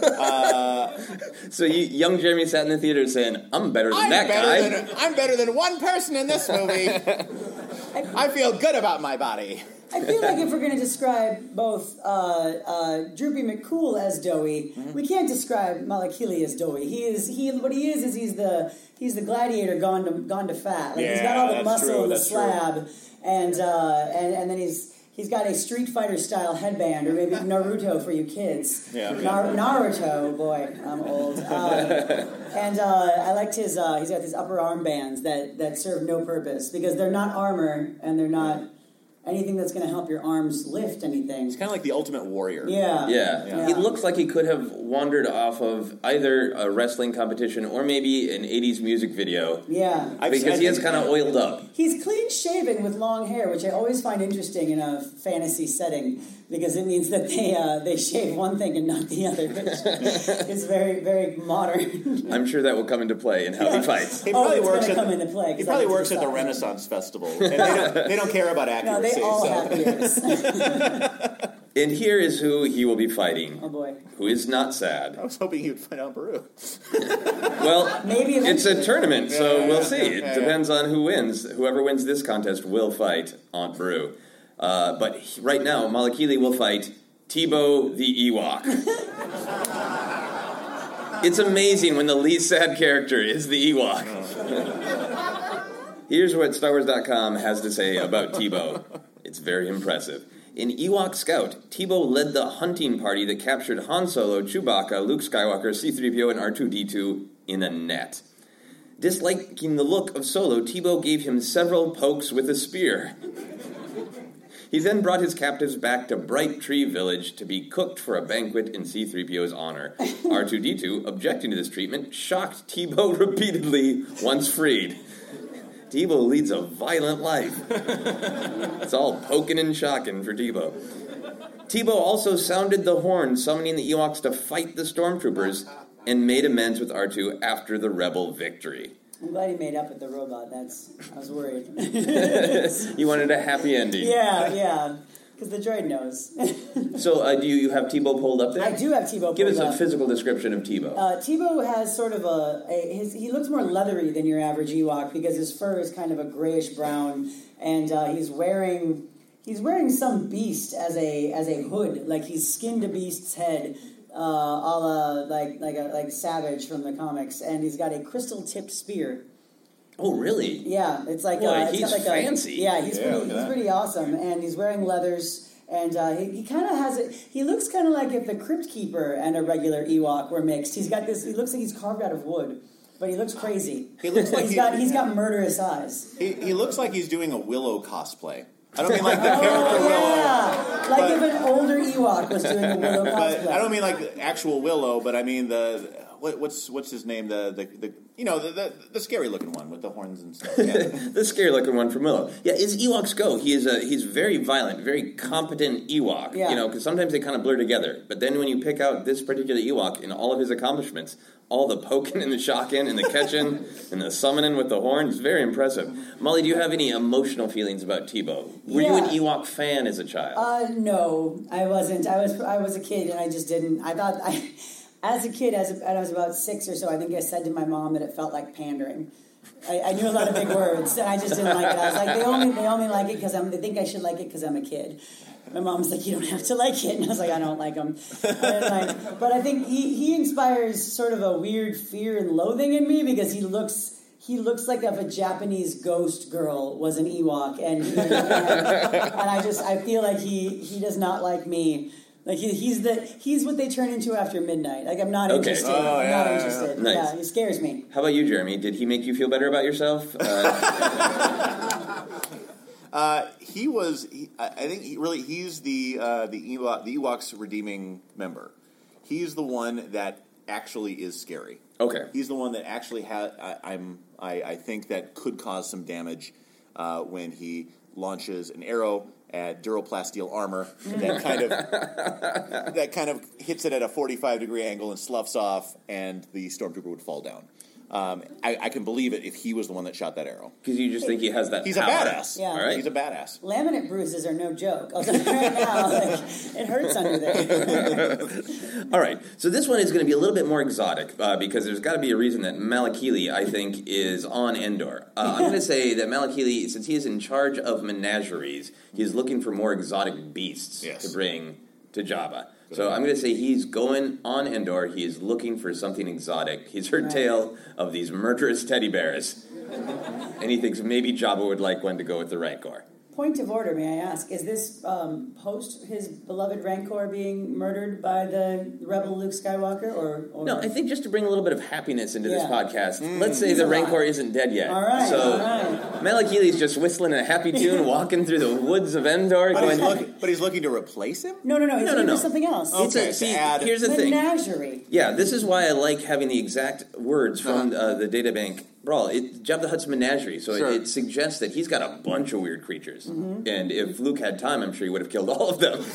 M: So young Jeremy sat in the theater saying, I'm better than that guy.
O: I'm better than one person in this movie. I feel good about my body.
N: I feel like if we're going to describe both Droopy McCool as doughy, we can't describe Malakili as doughy. He's the gladiator gone to fat. Like, he's got all the muscle and the slab, and then he's got a Street Fighter style headband, or maybe Naruto for you kids.
O: Yeah.
N: Naruto, boy, I'm old. And I liked his. He's got these upper arm bands that serve no purpose because they're not armor and they're not anything that's going to help your arms lift anything.
O: He's kind of like the Ultimate Warrior.
M: Yeah. He looks like he could have wandered off of either a wrestling competition or maybe an 80s music video.
N: Yeah.
M: Because he is kind of oiled up.
N: He's clean-shaven with long hair, which I always find interesting in a fantasy setting because it means that they shave one thing and not the other, which is very, very modern.
M: I'm sure that will come into play in how he fights.
O: He probably works
N: at
O: the Renaissance Festival, and they don't care about accuracy.
N: No, they all have ears.
M: And here is who he will be fighting.
N: Oh boy.
M: Who is not sad.
O: I was hoping he would fight Aunt Beru.
M: Well,
N: maybe
M: it's a tournament, so we'll see. It depends on who wins. Whoever wins this contest will fight Aunt Beru. But right now, Malakili will fight Teebo the Ewok. It's amazing when the least sad character is the Ewok. Here's what StarWars.com has to say about Teebo. It's very impressive. In Ewok Scout, Teebo led the hunting party that captured Han Solo, Chewbacca, Luke Skywalker, C-3PO, and R2-D2 in a net. Disliking the look of Solo, Teebo gave him several pokes with a spear. He then brought his captives back to Bright Tree Village to be cooked for a banquet in C-3PO's honor. R2-D2, objecting to this treatment, shocked Teebo repeatedly once freed. Teebo leads a violent life. It's all poking and shocking for Teebo. Teebo also sounded the horn, summoning the Ewoks to fight the stormtroopers, and made amends with R2 after the rebel victory.
N: I'm glad he made up with the robot. I was worried.
M: You wanted a happy ending.
N: Yeah, because the droid knows.
M: So, do you have Teebo pulled up there?
N: I do have Teebo pulled up.
M: Give us a physical description of Teebo.
N: Teebo has sort of he looks more leathery than your average Ewok because his fur is kind of a grayish brown, and he's wearing some beast as a hood, like he's skinned a beast's head. A la like Savage from the comics, and he's got a crystal-tipped spear.
M: Oh, really?
N: Yeah, it's like
M: he's fancy.
N: He's pretty awesome, and he's wearing leathers, and he kind of has it. He looks kind of like if the Crypt Keeper and a regular Ewok were mixed. He's got this. He looks like he's carved out of wood, but he looks crazy.
O: He looks like
N: he's got murderous eyes.
O: He looks like he's doing a Willow cosplay. I don't mean like the character Willow.
N: Like if an older Ewok was doing a Willow cosplay.
O: But I don't mean like actual Willow, but I mean what's his name? The scary looking one with the horns and stuff. Yeah.
M: The scary looking one from Willow. Yeah, as Ewoks go, he's very violent, very competent Ewok.
N: Yeah.
M: Because sometimes they kind of blur together. But then when you pick out this particular Ewok in all of his accomplishments, all the poking and the shocking and the catching and the summoning with the horn is very impressive. Molly, do you have any emotional feelings about Teebo? Were you an Ewok fan as a child?
N: No, I wasn't. I was a kid and I just didn't. I thought as a kid, as I was about 6 or so, I think I said to my mom that it felt like pandering. I knew a lot of big words, and I just didn't like it. I was like, they only like it because they think I should like it because I'm a kid. My mom's like, you don't have to like it, and I was like, I don't like them. But I think he inspires sort of a weird fear and loathing in me because he looks like if a Japanese ghost girl was an Ewok, and I feel like he does not like me. Like he's what they turn into after midnight. Like I'm not interested. I'm not interested.
M: Nice.
N: Yeah, he scares me.
M: How about you, Jeremy? Did he make you feel better about yourself?
O: He's the Ewoks redeeming member. He's the one that actually is scary.
M: Okay.
O: He's the one that actually I think that could cause some damage when he launches an arrow at duroplasteel armor that kind of hits it at a 45-degree angle and sloughs off, and the stormtrooper would fall down. I can believe it if he was the one that shot that arrow.
M: Because you just think he has that
O: He's
M: power.
O: a badass.
N: Yeah.
O: All right? He's a badass.
N: Laminate bruises are no joke. I'll tell you right now, it hurts under there.
M: All right, so this one is going to be a little bit more exotic because there's got to be a reason that Malakili, I think, is on Endor. I'm going to say that Malakili, since he is in charge of menageries, he's looking for more exotic beasts to bring to Jabba. So I'm going to say he's going on Endor. He is looking for something exotic. He's heard tale of these murderous teddy bears, and he thinks maybe Jabba would like one to go with the Rancor.
N: Point of order, may I ask, is this post his beloved Rancor being murdered by the rebel Luke Skywalker? Or
M: No, I think just to bring a little bit of happiness into this podcast, let's say the Rancor isn't dead yet.
N: All right,
M: so
N: all right.
M: Malakili's just whistling a happy tune, walking through the woods of Endor.
O: But he's looking to replace him?
N: No. He's looking for something else.
M: Here's the thing.
N: Menagerie.
M: Yeah, this is why I like having the exact words from the Databank Brawl. Jabba the Hutt's menagerie, so it suggests that he's got a bunch of weird creatures. Mm-hmm. And if Luke had time, I'm sure he would have killed all of them.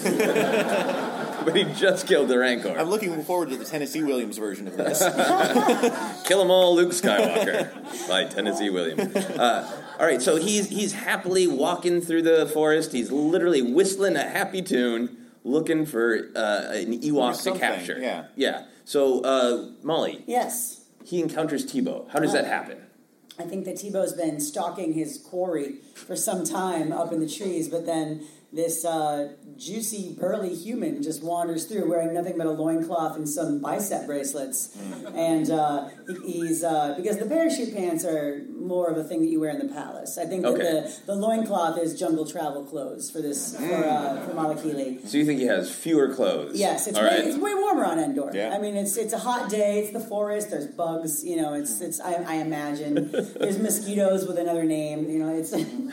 M: But he just killed the Rancor.
O: I'm looking forward to the Tennessee Williams version of this.
M: Kill 'em all, Luke Skywalker, by Tennessee Williams. All right, so he's happily walking through the forest. He's literally whistling a happy tune, looking for an Ewok to capture. Yeah. So, Molly.
N: Yes.
M: He encounters Teebo. How does that happen?
N: I think that Teebo's been stalking his quarry for some time up in the trees, but then this juicy, burly human just wanders through wearing nothing but a loincloth and some bicep bracelets. And he's because the parachute pants are more of a thing that you wear in the palace. I think that the loincloth is jungle travel clothes for this, for Malakili.
M: So you think he has fewer clothes?
N: Yes, it's way warmer on Endor. Yeah. I mean, it's a hot day, it's the forest, there's bugs, I imagine. There's mosquitoes with another name, it's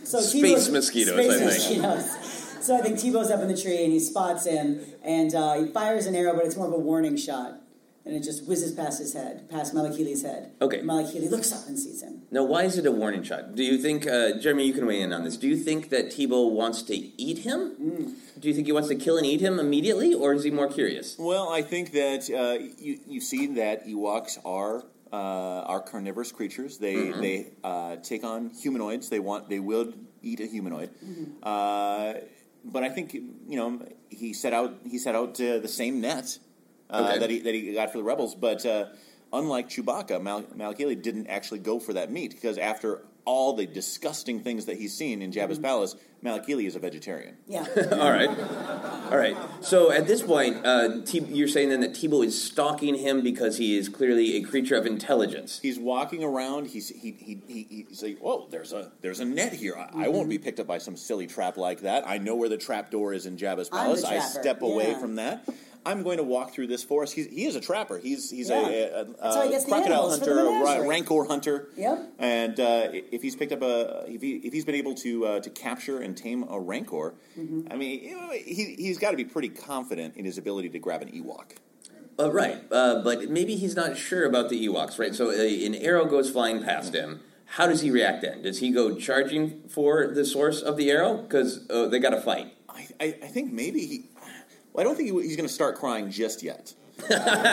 N: So
M: Space mosquitoes, I think.
N: Mosquitoes. So I think Tebow's up in the tree, and he spots him, and he fires an arrow, but it's more of a warning shot. And it just whizzes past his head, past Malakili's head.
M: Okay.
N: Malakili looks up and sees him.
M: Now, why is it a warning shot? Do you think, Jeremy, you can weigh in on this. Do you think that Tebow wants to eat him? Do you think he wants to kill and eat him immediately, or is he more curious?
O: Well, I think that you see that Ewoks are carnivorous creatures. They take on humanoids. They will eat a humanoid. But I think he set out the same net. That he got for the rebels, but unlike Chewbacca, Malakili didn't actually go for that meat because after all the disgusting things that he's seen in Jabba's palace, Malakili is a vegetarian.
N: Yeah.
M: All right. So at this point, you're saying then that Tebow is stalking him because he is clearly a creature of intelligence.
O: He's walking around. He's like, "Whoa, there's a net here. I won't be picked up by some silly trap like that. I know where the trap door is in Jabba's palace. I step away from that." I'm going to walk through this forest. He is a trapper. He's a crocodile hunter, a rancor hunter.
N: Yep.
O: And if he's picked up if he's been able to capture and tame a rancor, I mean, he's got to be pretty confident in his ability to grab an Ewok.
M: Right, but maybe he's not sure about the Ewoks, right? So an arrow goes flying past him. How does he react then? Does he go charging for the source of the arrow? Because they got to fight.
O: I think maybe he... Well, I don't think he's going to start crying just yet. But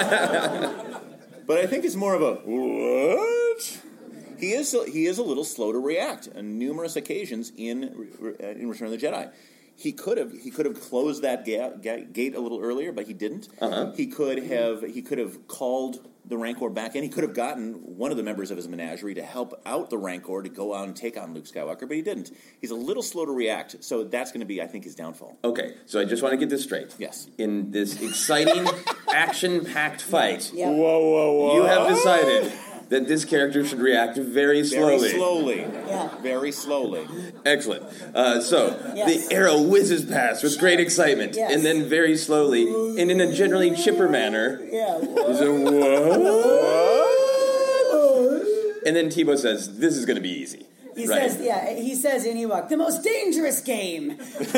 O: I think it's more of a, what? He is a little slow to react on numerous occasions in Return of the Jedi. He could have closed that gate a little earlier, but he didn't. He could have called the Rancor back in. He could have gotten one of the members of his menagerie to help out the Rancor to go out and take on Luke Skywalker, but he didn't. He's a little slow to react, so that's going to be, I think, his downfall.
M: Okay, so I just want to get this straight.
O: Yes.
M: In this exciting, action-packed fight,
O: whoa,
M: you have decided that this character should react very slowly.
O: Very slowly.
N: Yeah.
O: Very slowly.
M: Excellent. The arrow whizzes past with great excitement, and then very slowly, and in a generally chipper manner, there's a what? And then Tebow says, "This is going to be easy."
N: He says in Ewok, the most dangerous game,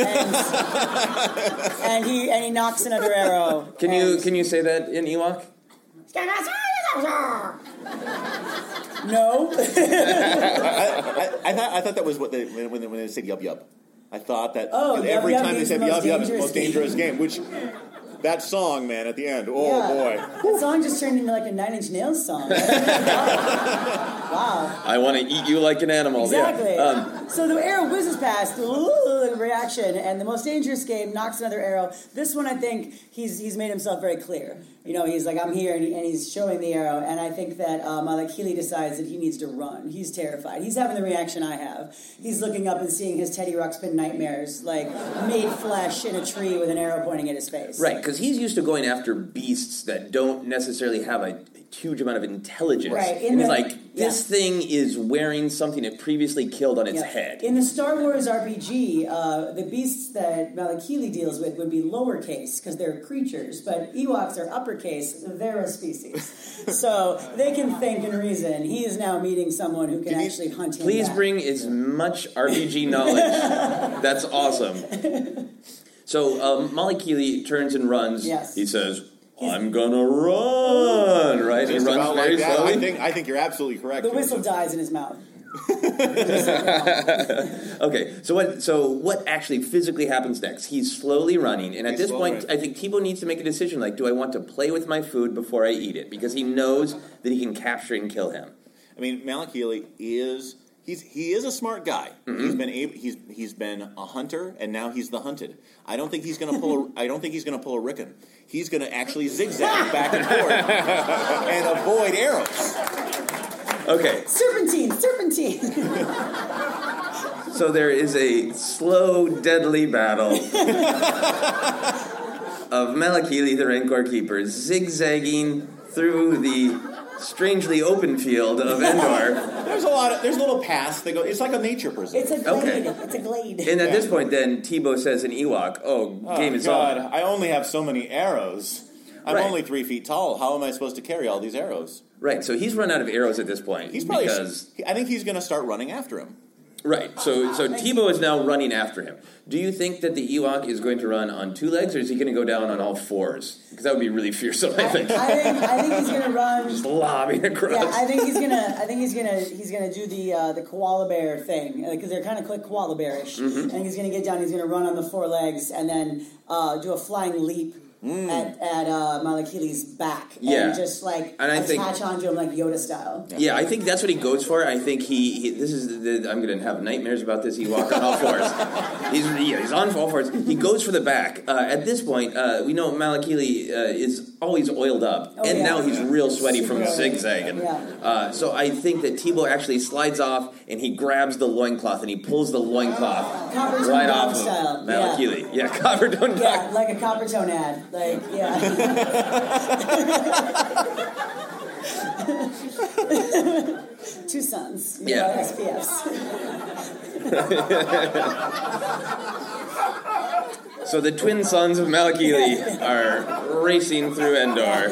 N: and he knocks another arrow.
M: Can you say that in Ewok?
N: No.
O: I thought that was what when they said yub yub. I thought that
N: every
O: time they said yub yub, it's the most dangerous game. Which that song, man, at the end, boy,
N: that song just turned into like a 9 Inch Nails song. Wow.
M: I want to eat you like an animal.
N: Exactly.
M: Yeah.
N: So the arrow whizzes past, reaction, and the most dangerous game knocks another arrow. This one, I think, he's made himself very clear. He's like, I'm here, and he's showing the arrow, and I think that Malakili decides that he needs to run. He's terrified. He's having the reaction I have. He's looking up and seeing his Teddy Ruxpin nightmares, like, made flesh in a tree with an arrow pointing at his face.
M: Right, because he's used to going after beasts that don't necessarily have a huge amount of intelligence.
N: Right.
M: And he's like, this thing is wearing something it previously killed on its head.
N: In the Star Wars RPG, the beasts that Malakili deals with would be lowercase, because they're creatures, but Ewoks are uppercase, they're a species. So they can think and reason. He is now meeting someone who can actually hunt him
M: Please
N: back.
M: bring as much RPG knowledge. That's awesome. So Malakili turns and runs.
N: Yes.
M: He says, I'm gonna run, right?
O: Just
M: he runs very
O: like
M: slowly.
O: I think you're absolutely correct.
N: The whistle dies in his mouth.
M: Okay, so what actually physically happens next? He's slowly running, and at this point, I think Tebow needs to make a decision, like, do I want to play with my food before I eat it? Because he knows that he can capture and kill him.
O: I mean, Malakili is... He is a smart guy. Mm-hmm. He's been a hunter, and now he's the hunted. I don't think he's going to pull a Rickon. He's going to actually zigzag back and forth and avoid arrows.
M: Okay.
N: Serpentine.
M: So there is a slow, deadly battle of Malakili, the Rancor Keeper, zigzagging through the strangely open field of Endor.
O: There's little paths that go. It's like a nature preserve.
N: It's a glade. Okay. It's a glade.
M: And at this point, then Tebow says in Ewok, "Game is on."
O: I only have so many arrows. I'm only 3 feet tall. How am I supposed to carry all these arrows?
M: Right. So he's run out of arrows at this point.
O: He's probably. I think he's going to start running after him.
M: Right. So Tebow is now running after him. Do you think that the Ewok is going to run on 2 legs, or is he going to go down on all 4s? Because that would be really fearsome. I think
N: he's going to run.
M: Just lobbing across.
N: Yeah, I think he's gonna do the koala bear thing, because they're kind of like koala bearish.
M: Mm-hmm.
N: And he's going to get down. He's going to run on the 4 legs and then do a flying leap. At Malakili's back, and just attach onto him like Yoda style.
M: Yeah, I think that's what he goes for. I think I'm going to have nightmares about this Ewok on all 4s. He's on all 4s. He goes for the back. At this point, we know Malakili is always oiled up, now he's real sweaty from zigzagging. So I think that Tebow actually slides off, and he grabs the loincloth, and he pulls the loincloth right off of Malakili. Yeah, Coppertone.
N: Yeah, like a Coppertone ad. Like, yeah. 2 sons. SPFs.
M: So the twin sons of Malakili are racing through Endor.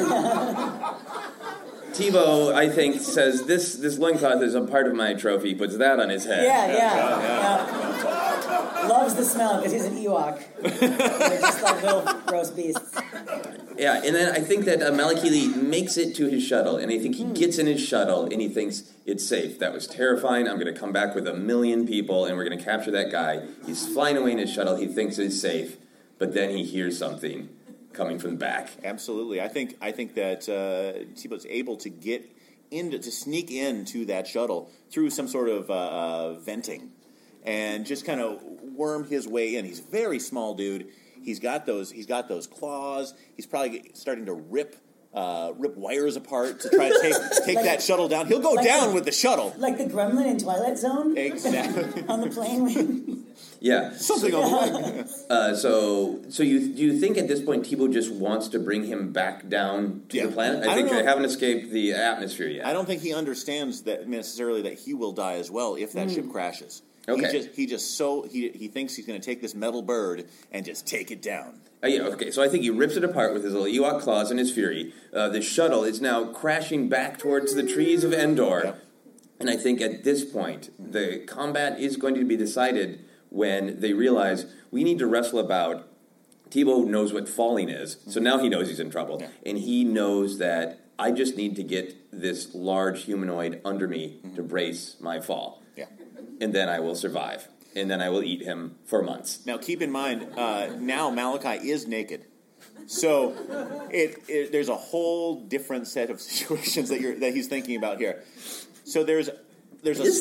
M: Tebow, I think, says this loincloth is a part of my trophy. Puts that on his head.
N: Yeah. Loves the smell because he's an Ewok. They're just like little gross beasts.
M: Yeah, and then I think that Malakili makes it to his shuttle, and I think he gets in his shuttle, and he thinks, it's safe. That was terrifying. I'm going to come back with 1 million people, and we're going to capture that guy. He's flying away in his shuttle. He thinks it's safe, but then he hears something coming from the back.
O: Absolutely. I think that Tebow's able to sneak into that shuttle through some sort of venting, and just kind of worm his way in. He's a very small dude. He's got those claws. He's probably starting to rip wires apart to try to take that shuttle down. He'll go down with the shuttle.
N: Like the gremlin in Twilight Zone?
O: Exactly.
N: On the plane.
M: Yeah.
O: Something along
M: So you think at this point Tebow just wants to bring him back down to the planet? I think they haven't escaped the atmosphere yet.
O: I don't think he understands that necessarily that he will die as well if that ship crashes.
M: Okay.
O: He thinks he's going to take this metal bird and just take it down.
M: Okay, so I think he rips it apart with his little Ewok claws and his fury. The shuttle is now crashing back towards the trees of Endor. Yep. And I think at this point, the combat is going to be decided when they realize we need to wrestle about. Tebow knows what falling is, so now he knows he's in trouble. Yeah. And he knows that I just need to get this large humanoid under me to brace my fall. Yeah. And then I will survive. And then I will eat him for months.
O: Now, keep in mind, now Malachi is naked. So there's a whole different set of situations that he's thinking about here. So there's
N: He's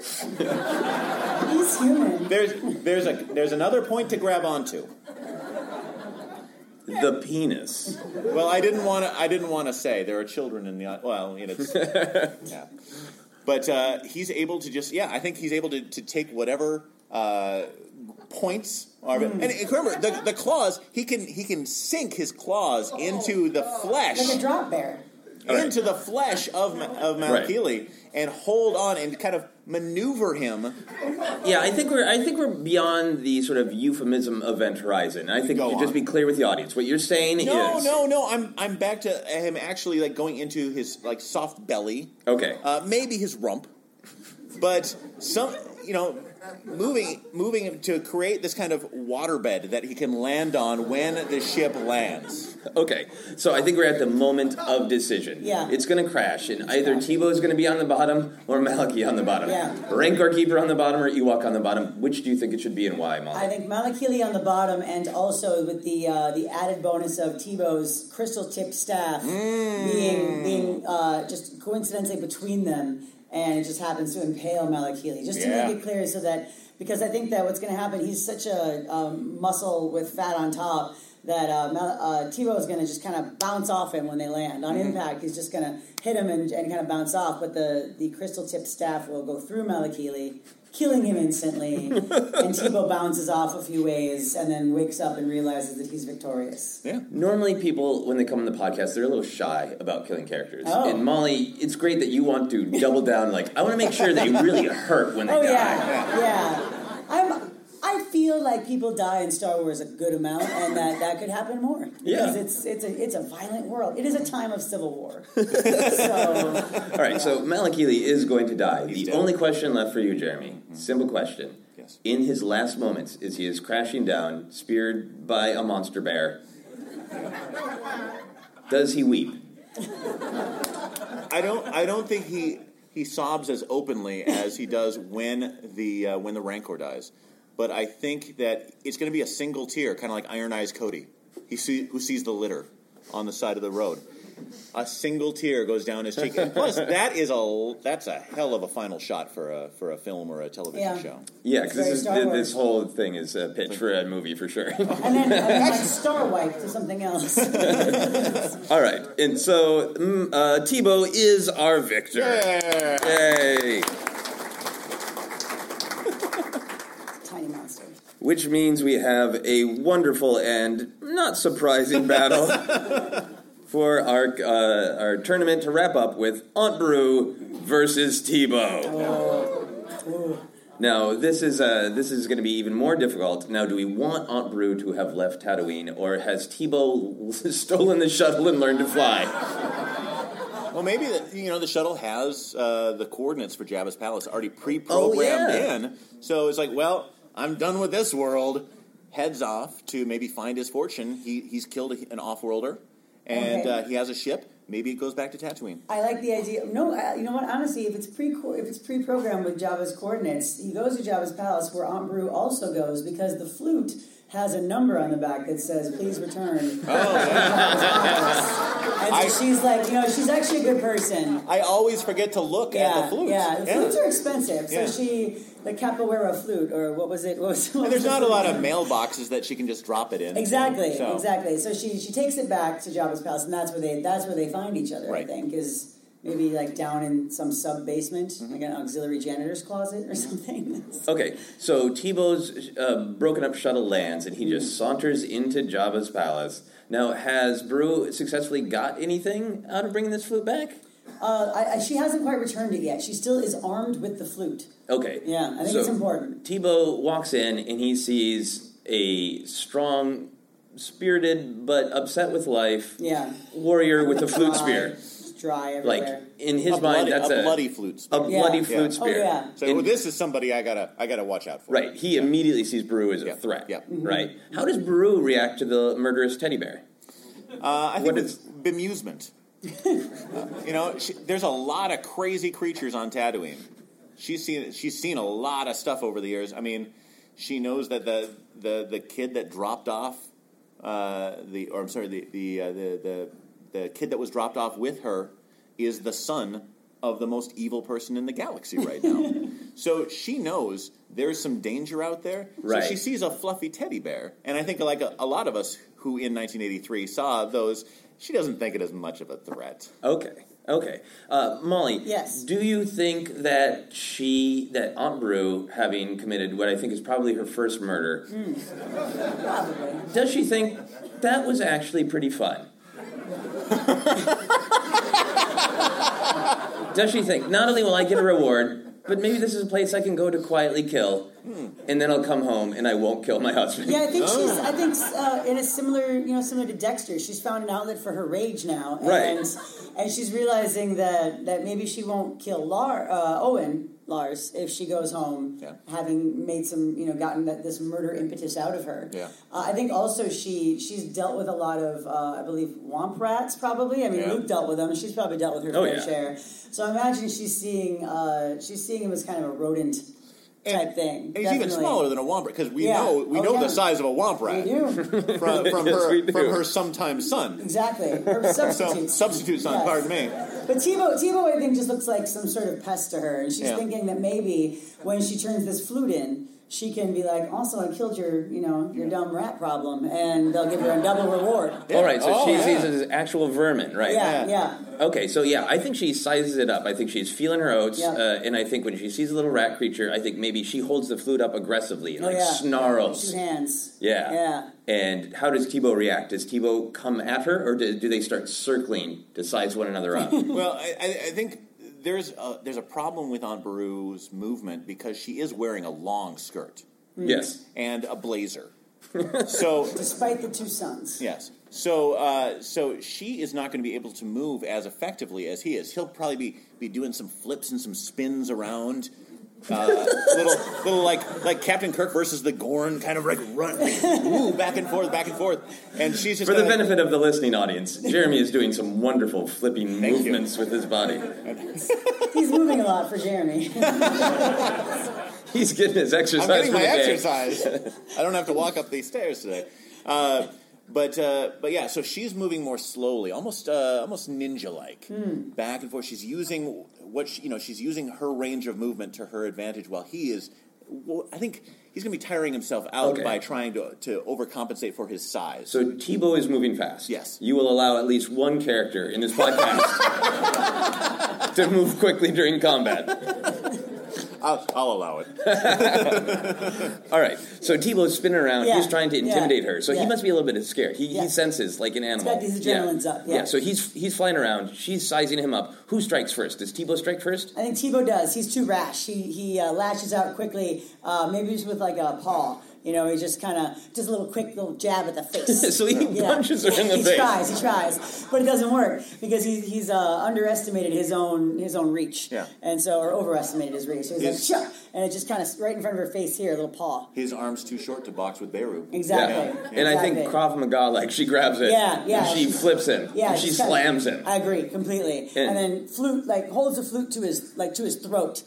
N: human.
O: There's another point to grab onto.
M: The penis.
O: Well, I didn't want to say there are children in the yeah. But he's able to just I think he's able to take whatever points are. And remember the claws. He can sink his claws into the flesh
N: like a drop bear.
O: Into the flesh of Malakili and hold on and kind of maneuver him.
M: Yeah, I think we're beyond the sort of euphemism Event Horizon. I think just be clear with the audience. What you're saying is
O: No. I'm back to him actually like going into his like soft belly.
M: Okay.
O: Maybe his rump, but moving to create this kind of waterbed that he can land on when the ship lands.
M: Okay, so I think we're at the moment of decision.
N: Yeah.
M: It's going to crash, and either Tebow is going to be on the bottom or Malaki on the bottom.
N: Yeah.
M: Rancor Keeper on the bottom or Ewok on the bottom. Which do you think it should be and why, Molly?
N: I think Malakili on the bottom, and also with the added bonus of Tebow's crystal-tipped staff being just coincidentally between them, and it just happens to impale Malakili. Just to make it clear so that, because I think that what's going to happen, he's such a muscle with fat on top, that Tebow is going to just kind of bounce off him when they land. On impact, he's just going to hit him and kind of bounce off, but the crystal-tipped staff will go through Malakili, killing him instantly, and Tebow bounces off a few ways and then wakes up and realizes that he's victorious.
M: Yeah. Normally people, when they come on the podcast, they're a little shy about killing characters.
N: Oh.
M: And Molly, it's great that you want to double down, like, I want to make sure they really hurt when they die.
N: Yeah. I feel like like people die in Star Wars a good amount, and that could happen more.
M: Yeah.
N: Because it's a violent world. It is a time of civil war. So.
M: All right, so Malakili is going to die. The only question left for you, Jeremy, simple question.
O: Yes.
M: In his last moments, as he is crashing down, speared by a monster bear, does he weep?
O: I don't think he sobs as openly as he does when the Rancor dies. But I think that it's going to be a single tear, kind of like Iron Eyes Cody, who sees the litter on the side of the road. A single tear goes down his cheek. And plus, that's a hell of a final shot for a film or a television show.
M: Yeah, because this whole thing is a pitch for a movie for sure.
N: And then like Star Wipe to something else.
M: All right, and so Tebow is our victor.
O: Yeah.
M: Yay!
N: Tiny monster.
M: Which means we have a wonderful and not surprising battle for our tournament to wrap up with Aunt Beru versus Tebow.
N: Oh.
M: Now, this is going to be even more difficult. Now, do we want Aunt Beru to have left Tatooine, or has Tebow stolen the shuttle and learned to fly?
O: Well, maybe the shuttle has the coordinates for Jabba's palace already pre-programmed in. So it's like, well, I'm done with this world. Heads off to maybe find his fortune. He's killed an off-worlder, and he has a ship. Maybe it goes back to Tatooine.
N: I like the idea. No, you know what? Honestly, if it's pre-programmed with Jabba's coordinates, he goes to Jabba's palace, where Aunt Beru also goes, because the flute has a number on the back that says, "Please return." And so she's like, she's actually a good person.
O: I always forget to look at the flutes.
N: Yeah, the flutes are expensive. So the capoeira flute, or what was it?
O: And there's not a lot of mailboxes that she can just drop it in.
N: Exactly. So she takes it back to Jabba's palace, and that's where they find each other.
O: Right.
N: I think is maybe like down in some sub basement, like an auxiliary janitor's closet or something.
M: Okay, so Tebow's broken up shuttle lands, and he just saunters into Jabba's palace. Now, has Beru successfully got anything out of bringing this flute back?
N: She hasn't quite returned it yet. She still is armed with the flute.
M: Okay.
N: Yeah, I think it's important.
M: Tebow walks in, and he sees a strong, spirited, but upset with life warrior with a flute spear.
N: Dry everywhere.
M: Like, in his mind, that's
O: a bloody flute spear.
M: A bloody flute spear.
N: Oh, yeah.
O: So this is somebody I gotta watch out for.
M: Right. He immediately sees Beru as a threat. Yeah. Right. How does Beru react to the murderous teddy bear?
O: I think it's bemusement. There's a lot of crazy creatures on Tatooine. She's seen a lot of stuff over the years. I mean, she knows that the kid that dropped off the kid that was dropped off with her is the son of the most evil person in the galaxy right now. So she knows there's some danger out there.
M: Right.
O: So she sees a fluffy teddy bear. And I think like a lot of us who in 1983 saw those, she doesn't think it as much of a threat.
M: Okay. Molly.
N: Yes.
M: Do you think that Aunt Beru, having committed what I think is probably her first murder,
N: Probably.
M: does she think that was actually pretty fun? Does she think, not only will I get a reward, but maybe this is a place I can go to quietly kill, and then I'll come home and I won't kill my husband?
N: Yeah, I think in a similar to Dexter, she's found an outlet for her rage now, and she's realizing that maybe she won't kill Lars, if she goes home, having made some, gotten this murder impetus out of her.
O: Yeah.
N: I think also she's dealt with a lot of, I believe, womp rats, probably. I mean, Luke dealt with them. She's probably dealt with her fair share. So I imagine she's seeing him as kind of a rodent type thing.
O: And he's even smaller than a womp rat, because we know the size of a womp rat.
N: We do.
O: from her sometime son.
N: Exactly. Her substitute.
O: Substitute son, pardon me.
N: But Tebow, I think, just looks like some sort of pest to her, and she's thinking that maybe when she turns this flute in, she can be like, also, I killed your dumb rat problem, and they'll give her a double reward.
M: Yeah. All right, so she sees it as actual vermin, right?
N: Yeah.
M: Okay, so I think she sizes it up. I think she's feeling her oats, and I think when she sees a little rat creature, I think maybe she holds the flute up aggressively and snarls.
N: 2 hands.
M: Yeah. And how does Tebow react? Does Tebow come at her, or do they start circling to size one another up?
O: Well, I think there's a problem with Aunt Beru's movement because she is wearing a long skirt.
M: Yes.
O: And a blazer. So,
N: despite the two suns.
O: Yes. So she is not going to be able to move as effectively as he is. He'll probably be doing some flips and some spins around. Little like Captain Kirk versus the Gorn, kind of like run, back and forth, and she's just
M: for the benefit of the listening audience. Jeremy is doing some wonderful flipping movements with his body.
N: He's moving a lot for Jeremy.
M: He's getting his exercise.
O: I'm getting
M: for
O: my
M: the day.
O: exercise. I don't have to walk up these stairs today. But yeah, so she's moving more slowly, almost ninja-like, back and forth. She's using she's using her range of movement to her advantage, while he is. Well, I think he's going to be tiring himself out by trying to overcompensate for his size.
M: So Tebow is moving fast.
O: Yes.
M: You will allow at least one character in this podcast to move quickly during combat.
O: I'll allow it.
M: All right. So Tebow's spinning around. He's trying to intimidate her. So he must be a little bit scared. He senses like an animal.
N: He's got his adrenaline's up. Yeah.
M: So he's flying around. She's sizing him up. Who strikes first? Does Tebow strike first?
N: I think Tebow does. He's too rash. He lashes out quickly. Maybe just with like a paw. He just kind of does a little quick little jab at the face.
M: So he punches her in the face.
N: He tries, but it doesn't work because he's underestimated his own reach.
O: Yeah.
N: And or overestimated his reach. So he's like, shut, and it just kind of right in front of her face here, a little paw.
O: His arm's too short to box with Beirut.
N: Exactly.
M: Yeah. And I think Krav Maga, she grabs it.
N: Yeah.
M: And she flips him.
N: Yeah.
M: And she slams him.
N: I agree completely. And then flute holds the flute to his throat,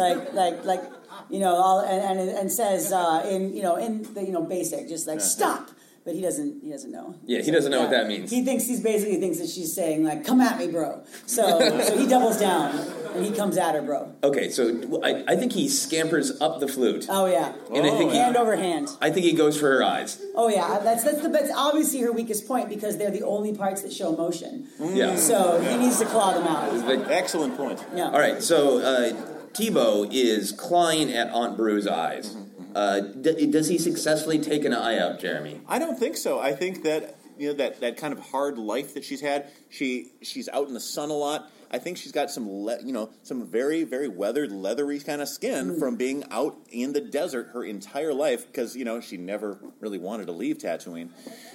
N: and says in the basic, just stop. But he doesn't know.
M: Yeah, he doesn't know what that means.
N: He basically thinks that she's saying come at me, bro. So he doubles down and he comes at her, bro.
M: Okay, so I think he scampers up the flute.
N: Oh yeah.
M: And I think
N: hand over hand.
M: I think he goes for her eyes.
N: Oh yeah, that's obviously her weakest point because they're the only parts that show motion.
M: Yeah.
N: So he needs to claw them out.
O: Excellent point.
N: Yeah.
M: All right, so Tebow is clawing at Aunt Beru's eyes. Does he successfully take an eye out, Jeremy?
O: I don't think so. I think that that kind of hard life that she's had. She's out in the sun a lot. I think she's got some some very, very weathered, leathery kind of skin from being out in the desert her entire life because she never really wanted to leave Tatooine.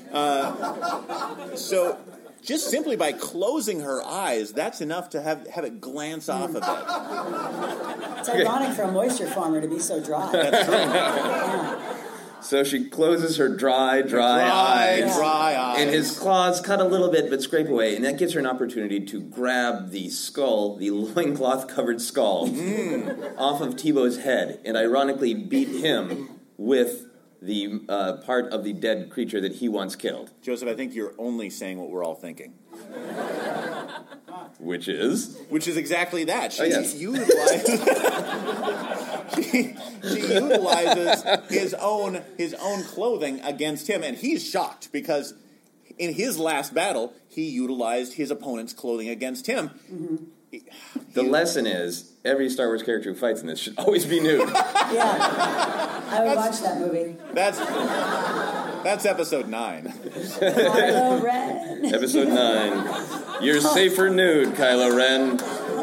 O: So. Just simply by closing her eyes, that's enough to have it glance off a bit.
N: It's ironic for a moisture farmer to be so dry.
O: That's true.
M: So she closes her dry eyes.
O: Dry eyes.
M: And his claws cut a little bit but scrape away, and that gives her an opportunity to grab the skull, the loincloth-covered skull, off of Tebow's head, and ironically beat him with the part of the dead creature that he once killed.
O: Joseph, I think you're only saying what we're all thinking.
M: Which is?
O: Which is exactly that. She utilizes his own clothing against him, and he's shocked because in his last battle, he utilized his opponent's clothing against him.
N: Mm-hmm.
M: The lesson is, every Star Wars character who fights in this should always be nude.
N: Yeah. I would watch that movie.
O: That's episode 9.
N: Kylo Ren.
M: Episode 9. You're safer nude, Kylo Ren.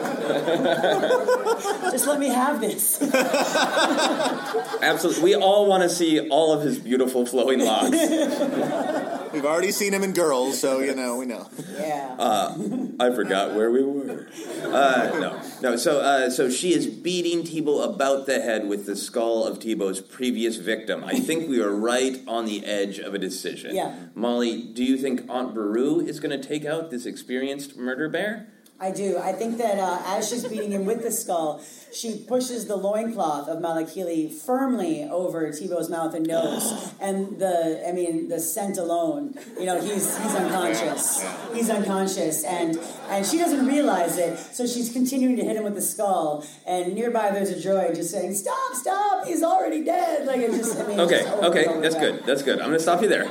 N: Just let me have this.
M: Absolutely. We all want to see all of his beautiful flowing locks.
O: We've already seen him in Girls, so we know.
N: Yeah.
M: I forgot where we were. No. So she is beating Tebow about the head with the skull of Tebow's previous victim. I think we are right on the edge of a decision.
N: Yeah.
M: Molly, do you think Aunt Beru is going to take out this experienced murder bear?
N: I do. I think that as she's beating him with the skull, she pushes the loincloth of Malakili firmly over Tebow's mouth and nose. And the scent alone, he's unconscious. He's unconscious. And she doesn't realize it, so she's continuing to hit him with the skull. And nearby there's a droid just saying, stop, he's already dead.
M: Okay, that's good. I'm going to stop you there.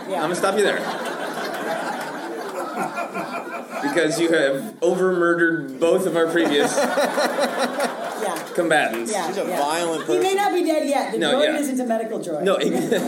M: Because you have over-murdered both of our previous combatants.
N: Yeah,
O: she's a violent person.
N: He may not be dead yet. The droid isn't a medical droid.
M: No,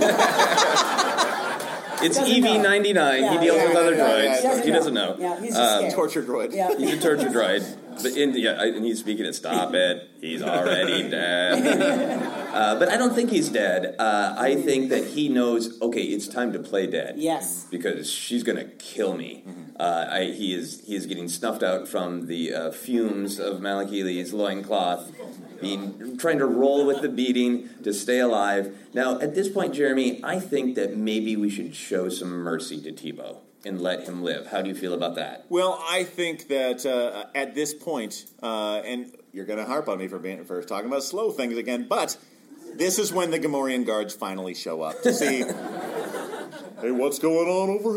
M: it's EV-99. He deals with other droids. He doesn't know.
N: Yeah, he's just scared.
O: Torture droid.
N: Yeah.
M: He's a torture droid. But and he's speaking it. Stop it. He's already dead. But I don't think he's dead. I think that he knows, okay, it's time to play dead.
N: Yes.
M: Because she's going to kill me. He is getting snuffed out from the fumes of Malakili's loincloth, trying to roll with the beating to stay alive. Now, at this point, Jeremy, I think that maybe we should show some mercy to Tebow and let him live. How do you feel about that?
O: Well, I think that at this point, and you're going to harp on me for talking about slow things again, but this is when the Gamorrean guards finally show up to see, hey, what's going on over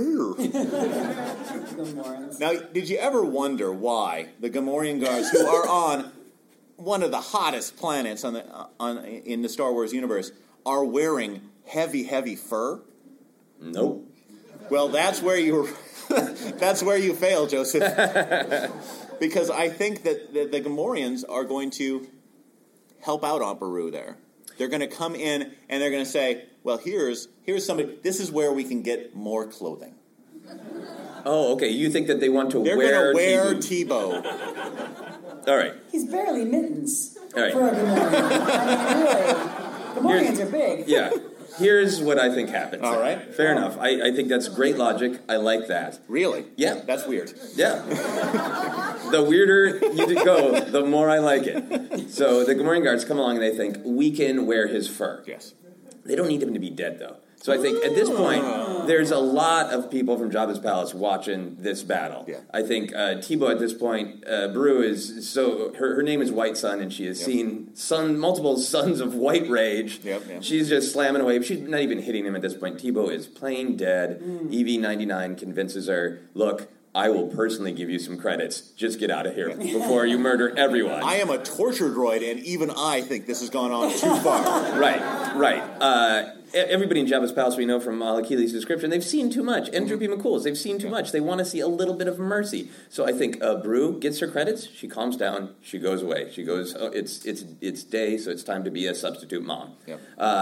O: here? Now, did you ever wonder why the Gamorrean guards, who are on one of the hottest planets in the Star Wars universe, are wearing heavy fur?
M: Nope.
O: Well, that's where you fail, Joseph. Because I think that the Gamorreans are going to help out Aunt Beru there. They're going to come in and they're going to say, well, here's somebody. This is where we can get more clothing.
M: Oh, okay. You think that they want to
O: They're
M: wear
O: going to wear Tebow.
M: All right.
N: He's barely mittens
M: All right.
N: for a Gamorrean. I mean, really, Gamorreans are big.
M: Yeah. Here's what I think happens.
O: All right.
M: Fair enough. I think that's great logic. I like that.
O: Really?
M: Yeah.
O: That's weird.
M: Yeah. The weirder you go, the more I like it. So the Gamorrean guards come along and they think, we can wear his fur.
O: Yes.
M: They don't need him to be dead, though. So I think at this point, there's a lot of people from Jabba's palace watching this battle.
O: Yeah.
M: I think Tebow at this point, Beru is her name is White Sun, and she has seen multiple sons of white rage.
O: Yep.
M: She's just slamming away. She's not even hitting him at this point. Tebow is plain dead. EV-99 convinces her, look, I will personally give you some credits. Just get out of here before you murder everyone.
O: I am a torture droid, and even I think this has gone on too far.
M: Right. Everybody in Jabba's palace, we know from Malakili's description, they've seen too much. And Droopy McCool's, they've seen too much. They want to see a little bit of mercy. So I think Beru gets her credits. She calms down. She goes away. She goes, oh, it's day, so it's time to be a substitute mom.
O: Yep.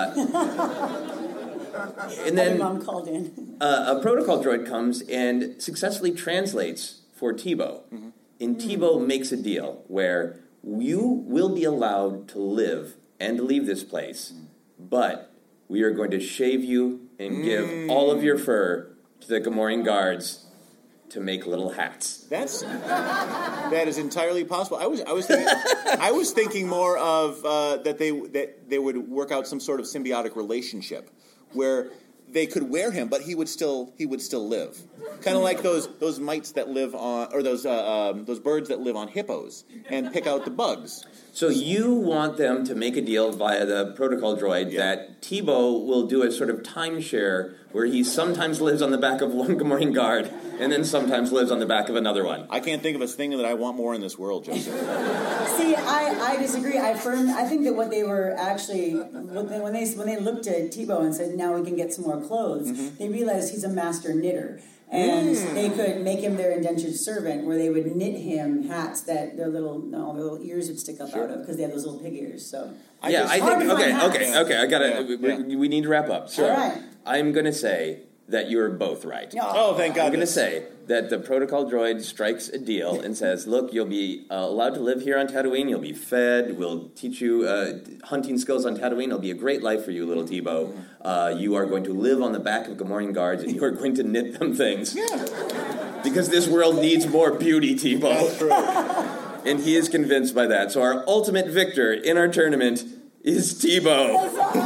M: And then
N: mom called in.
M: A protocol droid comes and successfully translates for Tebow. And Tebow makes a deal where you will be allowed to live and leave this place, but we are going to shave you and give all of your fur to the Gamorrean guards to make little hats.
O: That is entirely possible. I was thinking more of that they would work out some sort of symbiotic relationship where they could wear him, but he would still live. Kind of like those mites that live on, or those birds that live on hippos and pick out the bugs.
M: So you want them to make a deal via the protocol droid that Tebow will do a sort of timeshare where he sometimes lives on the back of one Gamorrean guard and then sometimes lives on the back of another one.
O: I can't think of a thing that I want more in this world, Joseph.
N: See, I disagree. I think that what they were actually, when they looked at Tebow and said, now we can get some more clothes, they realized he's a master knitter. And they could make him their indentured servant, where they would knit him hats that their little ears would stick up out of, because they have those little pig ears. So
M: I think okay. I got it. We need to wrap up. So
N: all right.
M: I'm going to say that you're both right.
O: Oh, thank God.
M: I'm going to say that the protocol droid strikes a deal and says, look, you'll be allowed to live here on Tatooine. You'll be fed. We'll teach you hunting skills on Tatooine. It'll be a great life for you, little Tebow. You are going to live on the back of Gamorrean guards, and you are going to knit them things. Yeah. Because this world needs more beauty, Tebow.
O: That's true.
M: And he is convinced by that. So our ultimate victor in our tournament is Tebow.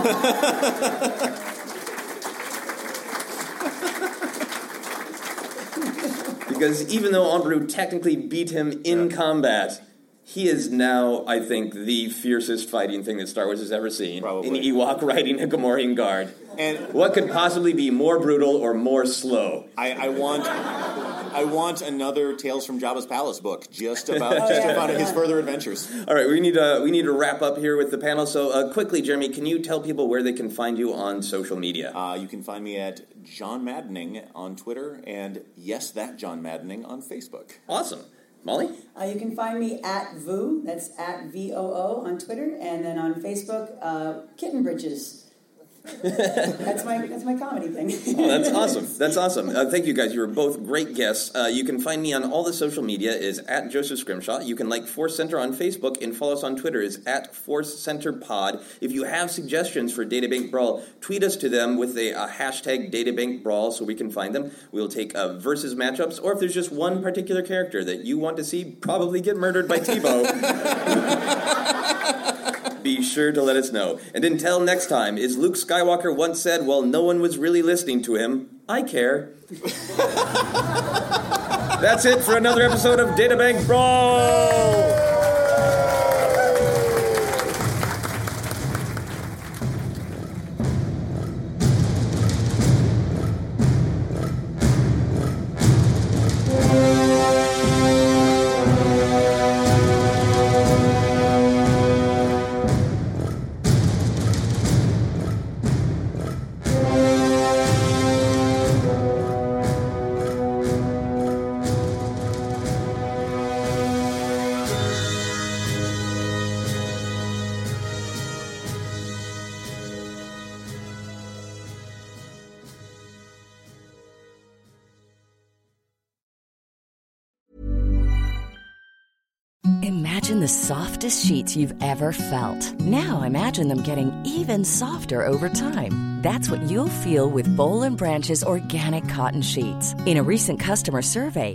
M: Because even though Aunt Beru technically beat him in combat, he is now, I think, the fiercest fighting thing that Star Wars has ever seen.
O: Probably.
M: An Ewok riding a Gamorrean guard.
O: And
M: what could possibly be more brutal or more slow?
O: I want another Tales from Jabba's Palace book just about his further adventures.
M: All right, we need to wrap up here with the panel. So quickly, Jeremy, can you tell people where they can find you on social media?
O: You can find me at John Maddening on Twitter and Yes, That John Maddening on Facebook.
M: Awesome. Molly?
N: You can find me at Voo, that's at VOO on Twitter, and then on Facebook, Kitten Britches. That's my comedy thing.
M: Oh, that's awesome. That's awesome. Thank you, guys. You were both great guests. You can find me on all the social media is at Joseph Scrimshaw. You can like Force Center on Facebook and follow us on Twitter is at Force Center Pod. If you have suggestions for Databank Brawl, tweet us to them with a hashtag Databank Brawl so we can find them. We'll take versus matchups, or if there's just one particular character that you want to see probably get murdered by Tebow, be sure to let us know. And until next time, as Luke Skywalker once said while no one was really listening to him, I care. That's it for another episode of Databank Brawl!
S: Imagine the softest sheets you've ever felt. Now imagine them getting even softer over time. That's what you'll feel with Boll & Branch's organic cotton sheets. In a recent customer survey,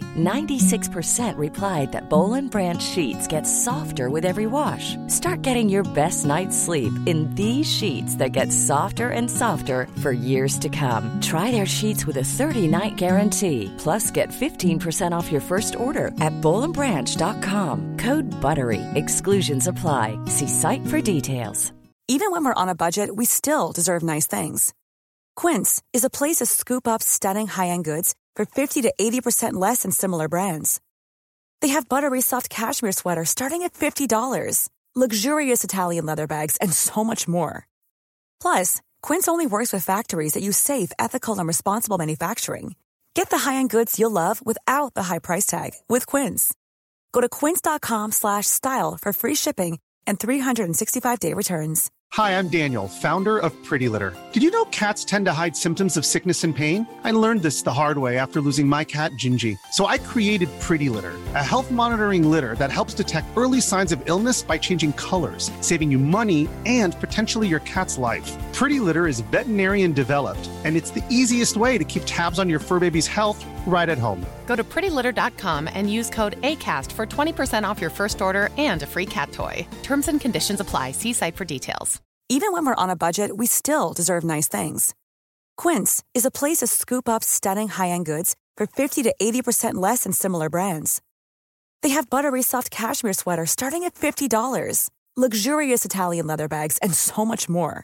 S: 96% replied that Boll & Branch sheets get softer with every wash. Start getting your best night's sleep in these sheets that get softer and softer for years to come. Try their sheets with a 30-night guarantee. Plus, get 15% off your first order at bollandbranch.com. Code BUTTERY. Exclusions apply. See site for details.
R: Even when we're on a budget, we still deserve nice things. Quince is a place to scoop up stunning high-end goods for 50 to 80% less than similar brands. They have buttery soft cashmere sweaters starting at $50, luxurious Italian leather bags, and so much more. Plus, Quince only works with factories that use safe, ethical, and responsible manufacturing. Get the high-end goods you'll love without the high price tag with Quince. Go to quince.com/style for free shipping and 365-day returns.
F: Hi, I'm Daniel, founder of Pretty Litter. Did you know cats tend to hide symptoms of sickness and pain? I learned this the hard way after losing my cat, Gingy. So I created Pretty Litter, a health monitoring litter that helps detect early signs of illness by changing colors, saving you money and potentially your cat's life. Pretty Litter is veterinarian developed, and it's the easiest way to keep tabs on your fur baby's health right at home.
G: Go to prettylitter.com and use code ACAST for 20% off your first order and a free cat toy. Terms and conditions apply. See site for details.
R: Even when we're on a budget, we still deserve nice things. Quince is a place to scoop up stunning high-end goods for 50 to 80% less than similar brands. They have buttery soft cashmere sweaters starting at $50, luxurious Italian leather bags, and so much more.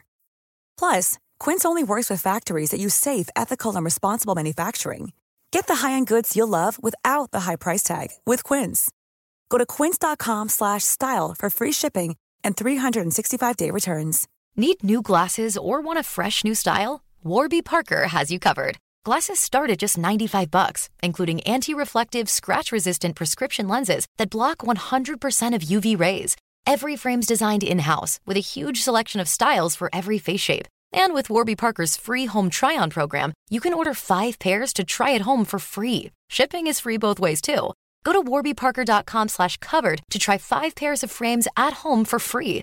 R: Plus, Quince only works with factories that use safe, ethical, and responsible manufacturing. Get the high-end goods you'll love without the high price tag with Quince. Go to quince.com/style for free shipping and 365-day returns.
T: Need new glasses or want a fresh new style? Warby Parker has you covered. Glasses start at just $95, including anti-reflective, scratch-resistant prescription lenses that block 100% of UV rays. Every frame's designed in-house with a huge selection of styles for every face shape. And with Warby Parker's free home try-on program, you can order 5 pairs to try at home for free. Shipping is free both ways, too. Go to warbyparker.com/covered to try 5 pairs of frames at home for free.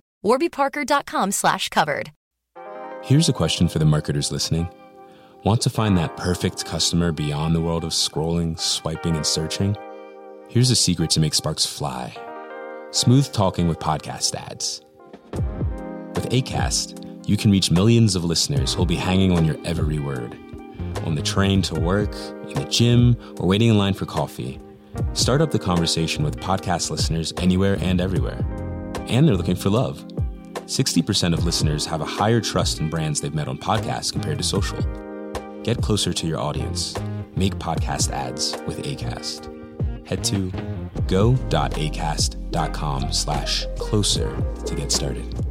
T: warbyparker.com/covered.
U: Here's a question for the marketers listening. Want to find that perfect customer beyond the world of scrolling, swiping, and searching? Here's a secret to make sparks fly. Smooth talking with podcast ads. With Acast, you can reach millions of listeners who'll be hanging on your every word. On the train to work, in the gym, or waiting in line for coffee. Start up the conversation with podcast listeners anywhere and everywhere. And they're looking for love. 60% of listeners have a higher trust in brands they've met on podcasts compared to social. Get closer to your audience. Make podcast ads with Acast. Head to go.acast.com/closer to get started.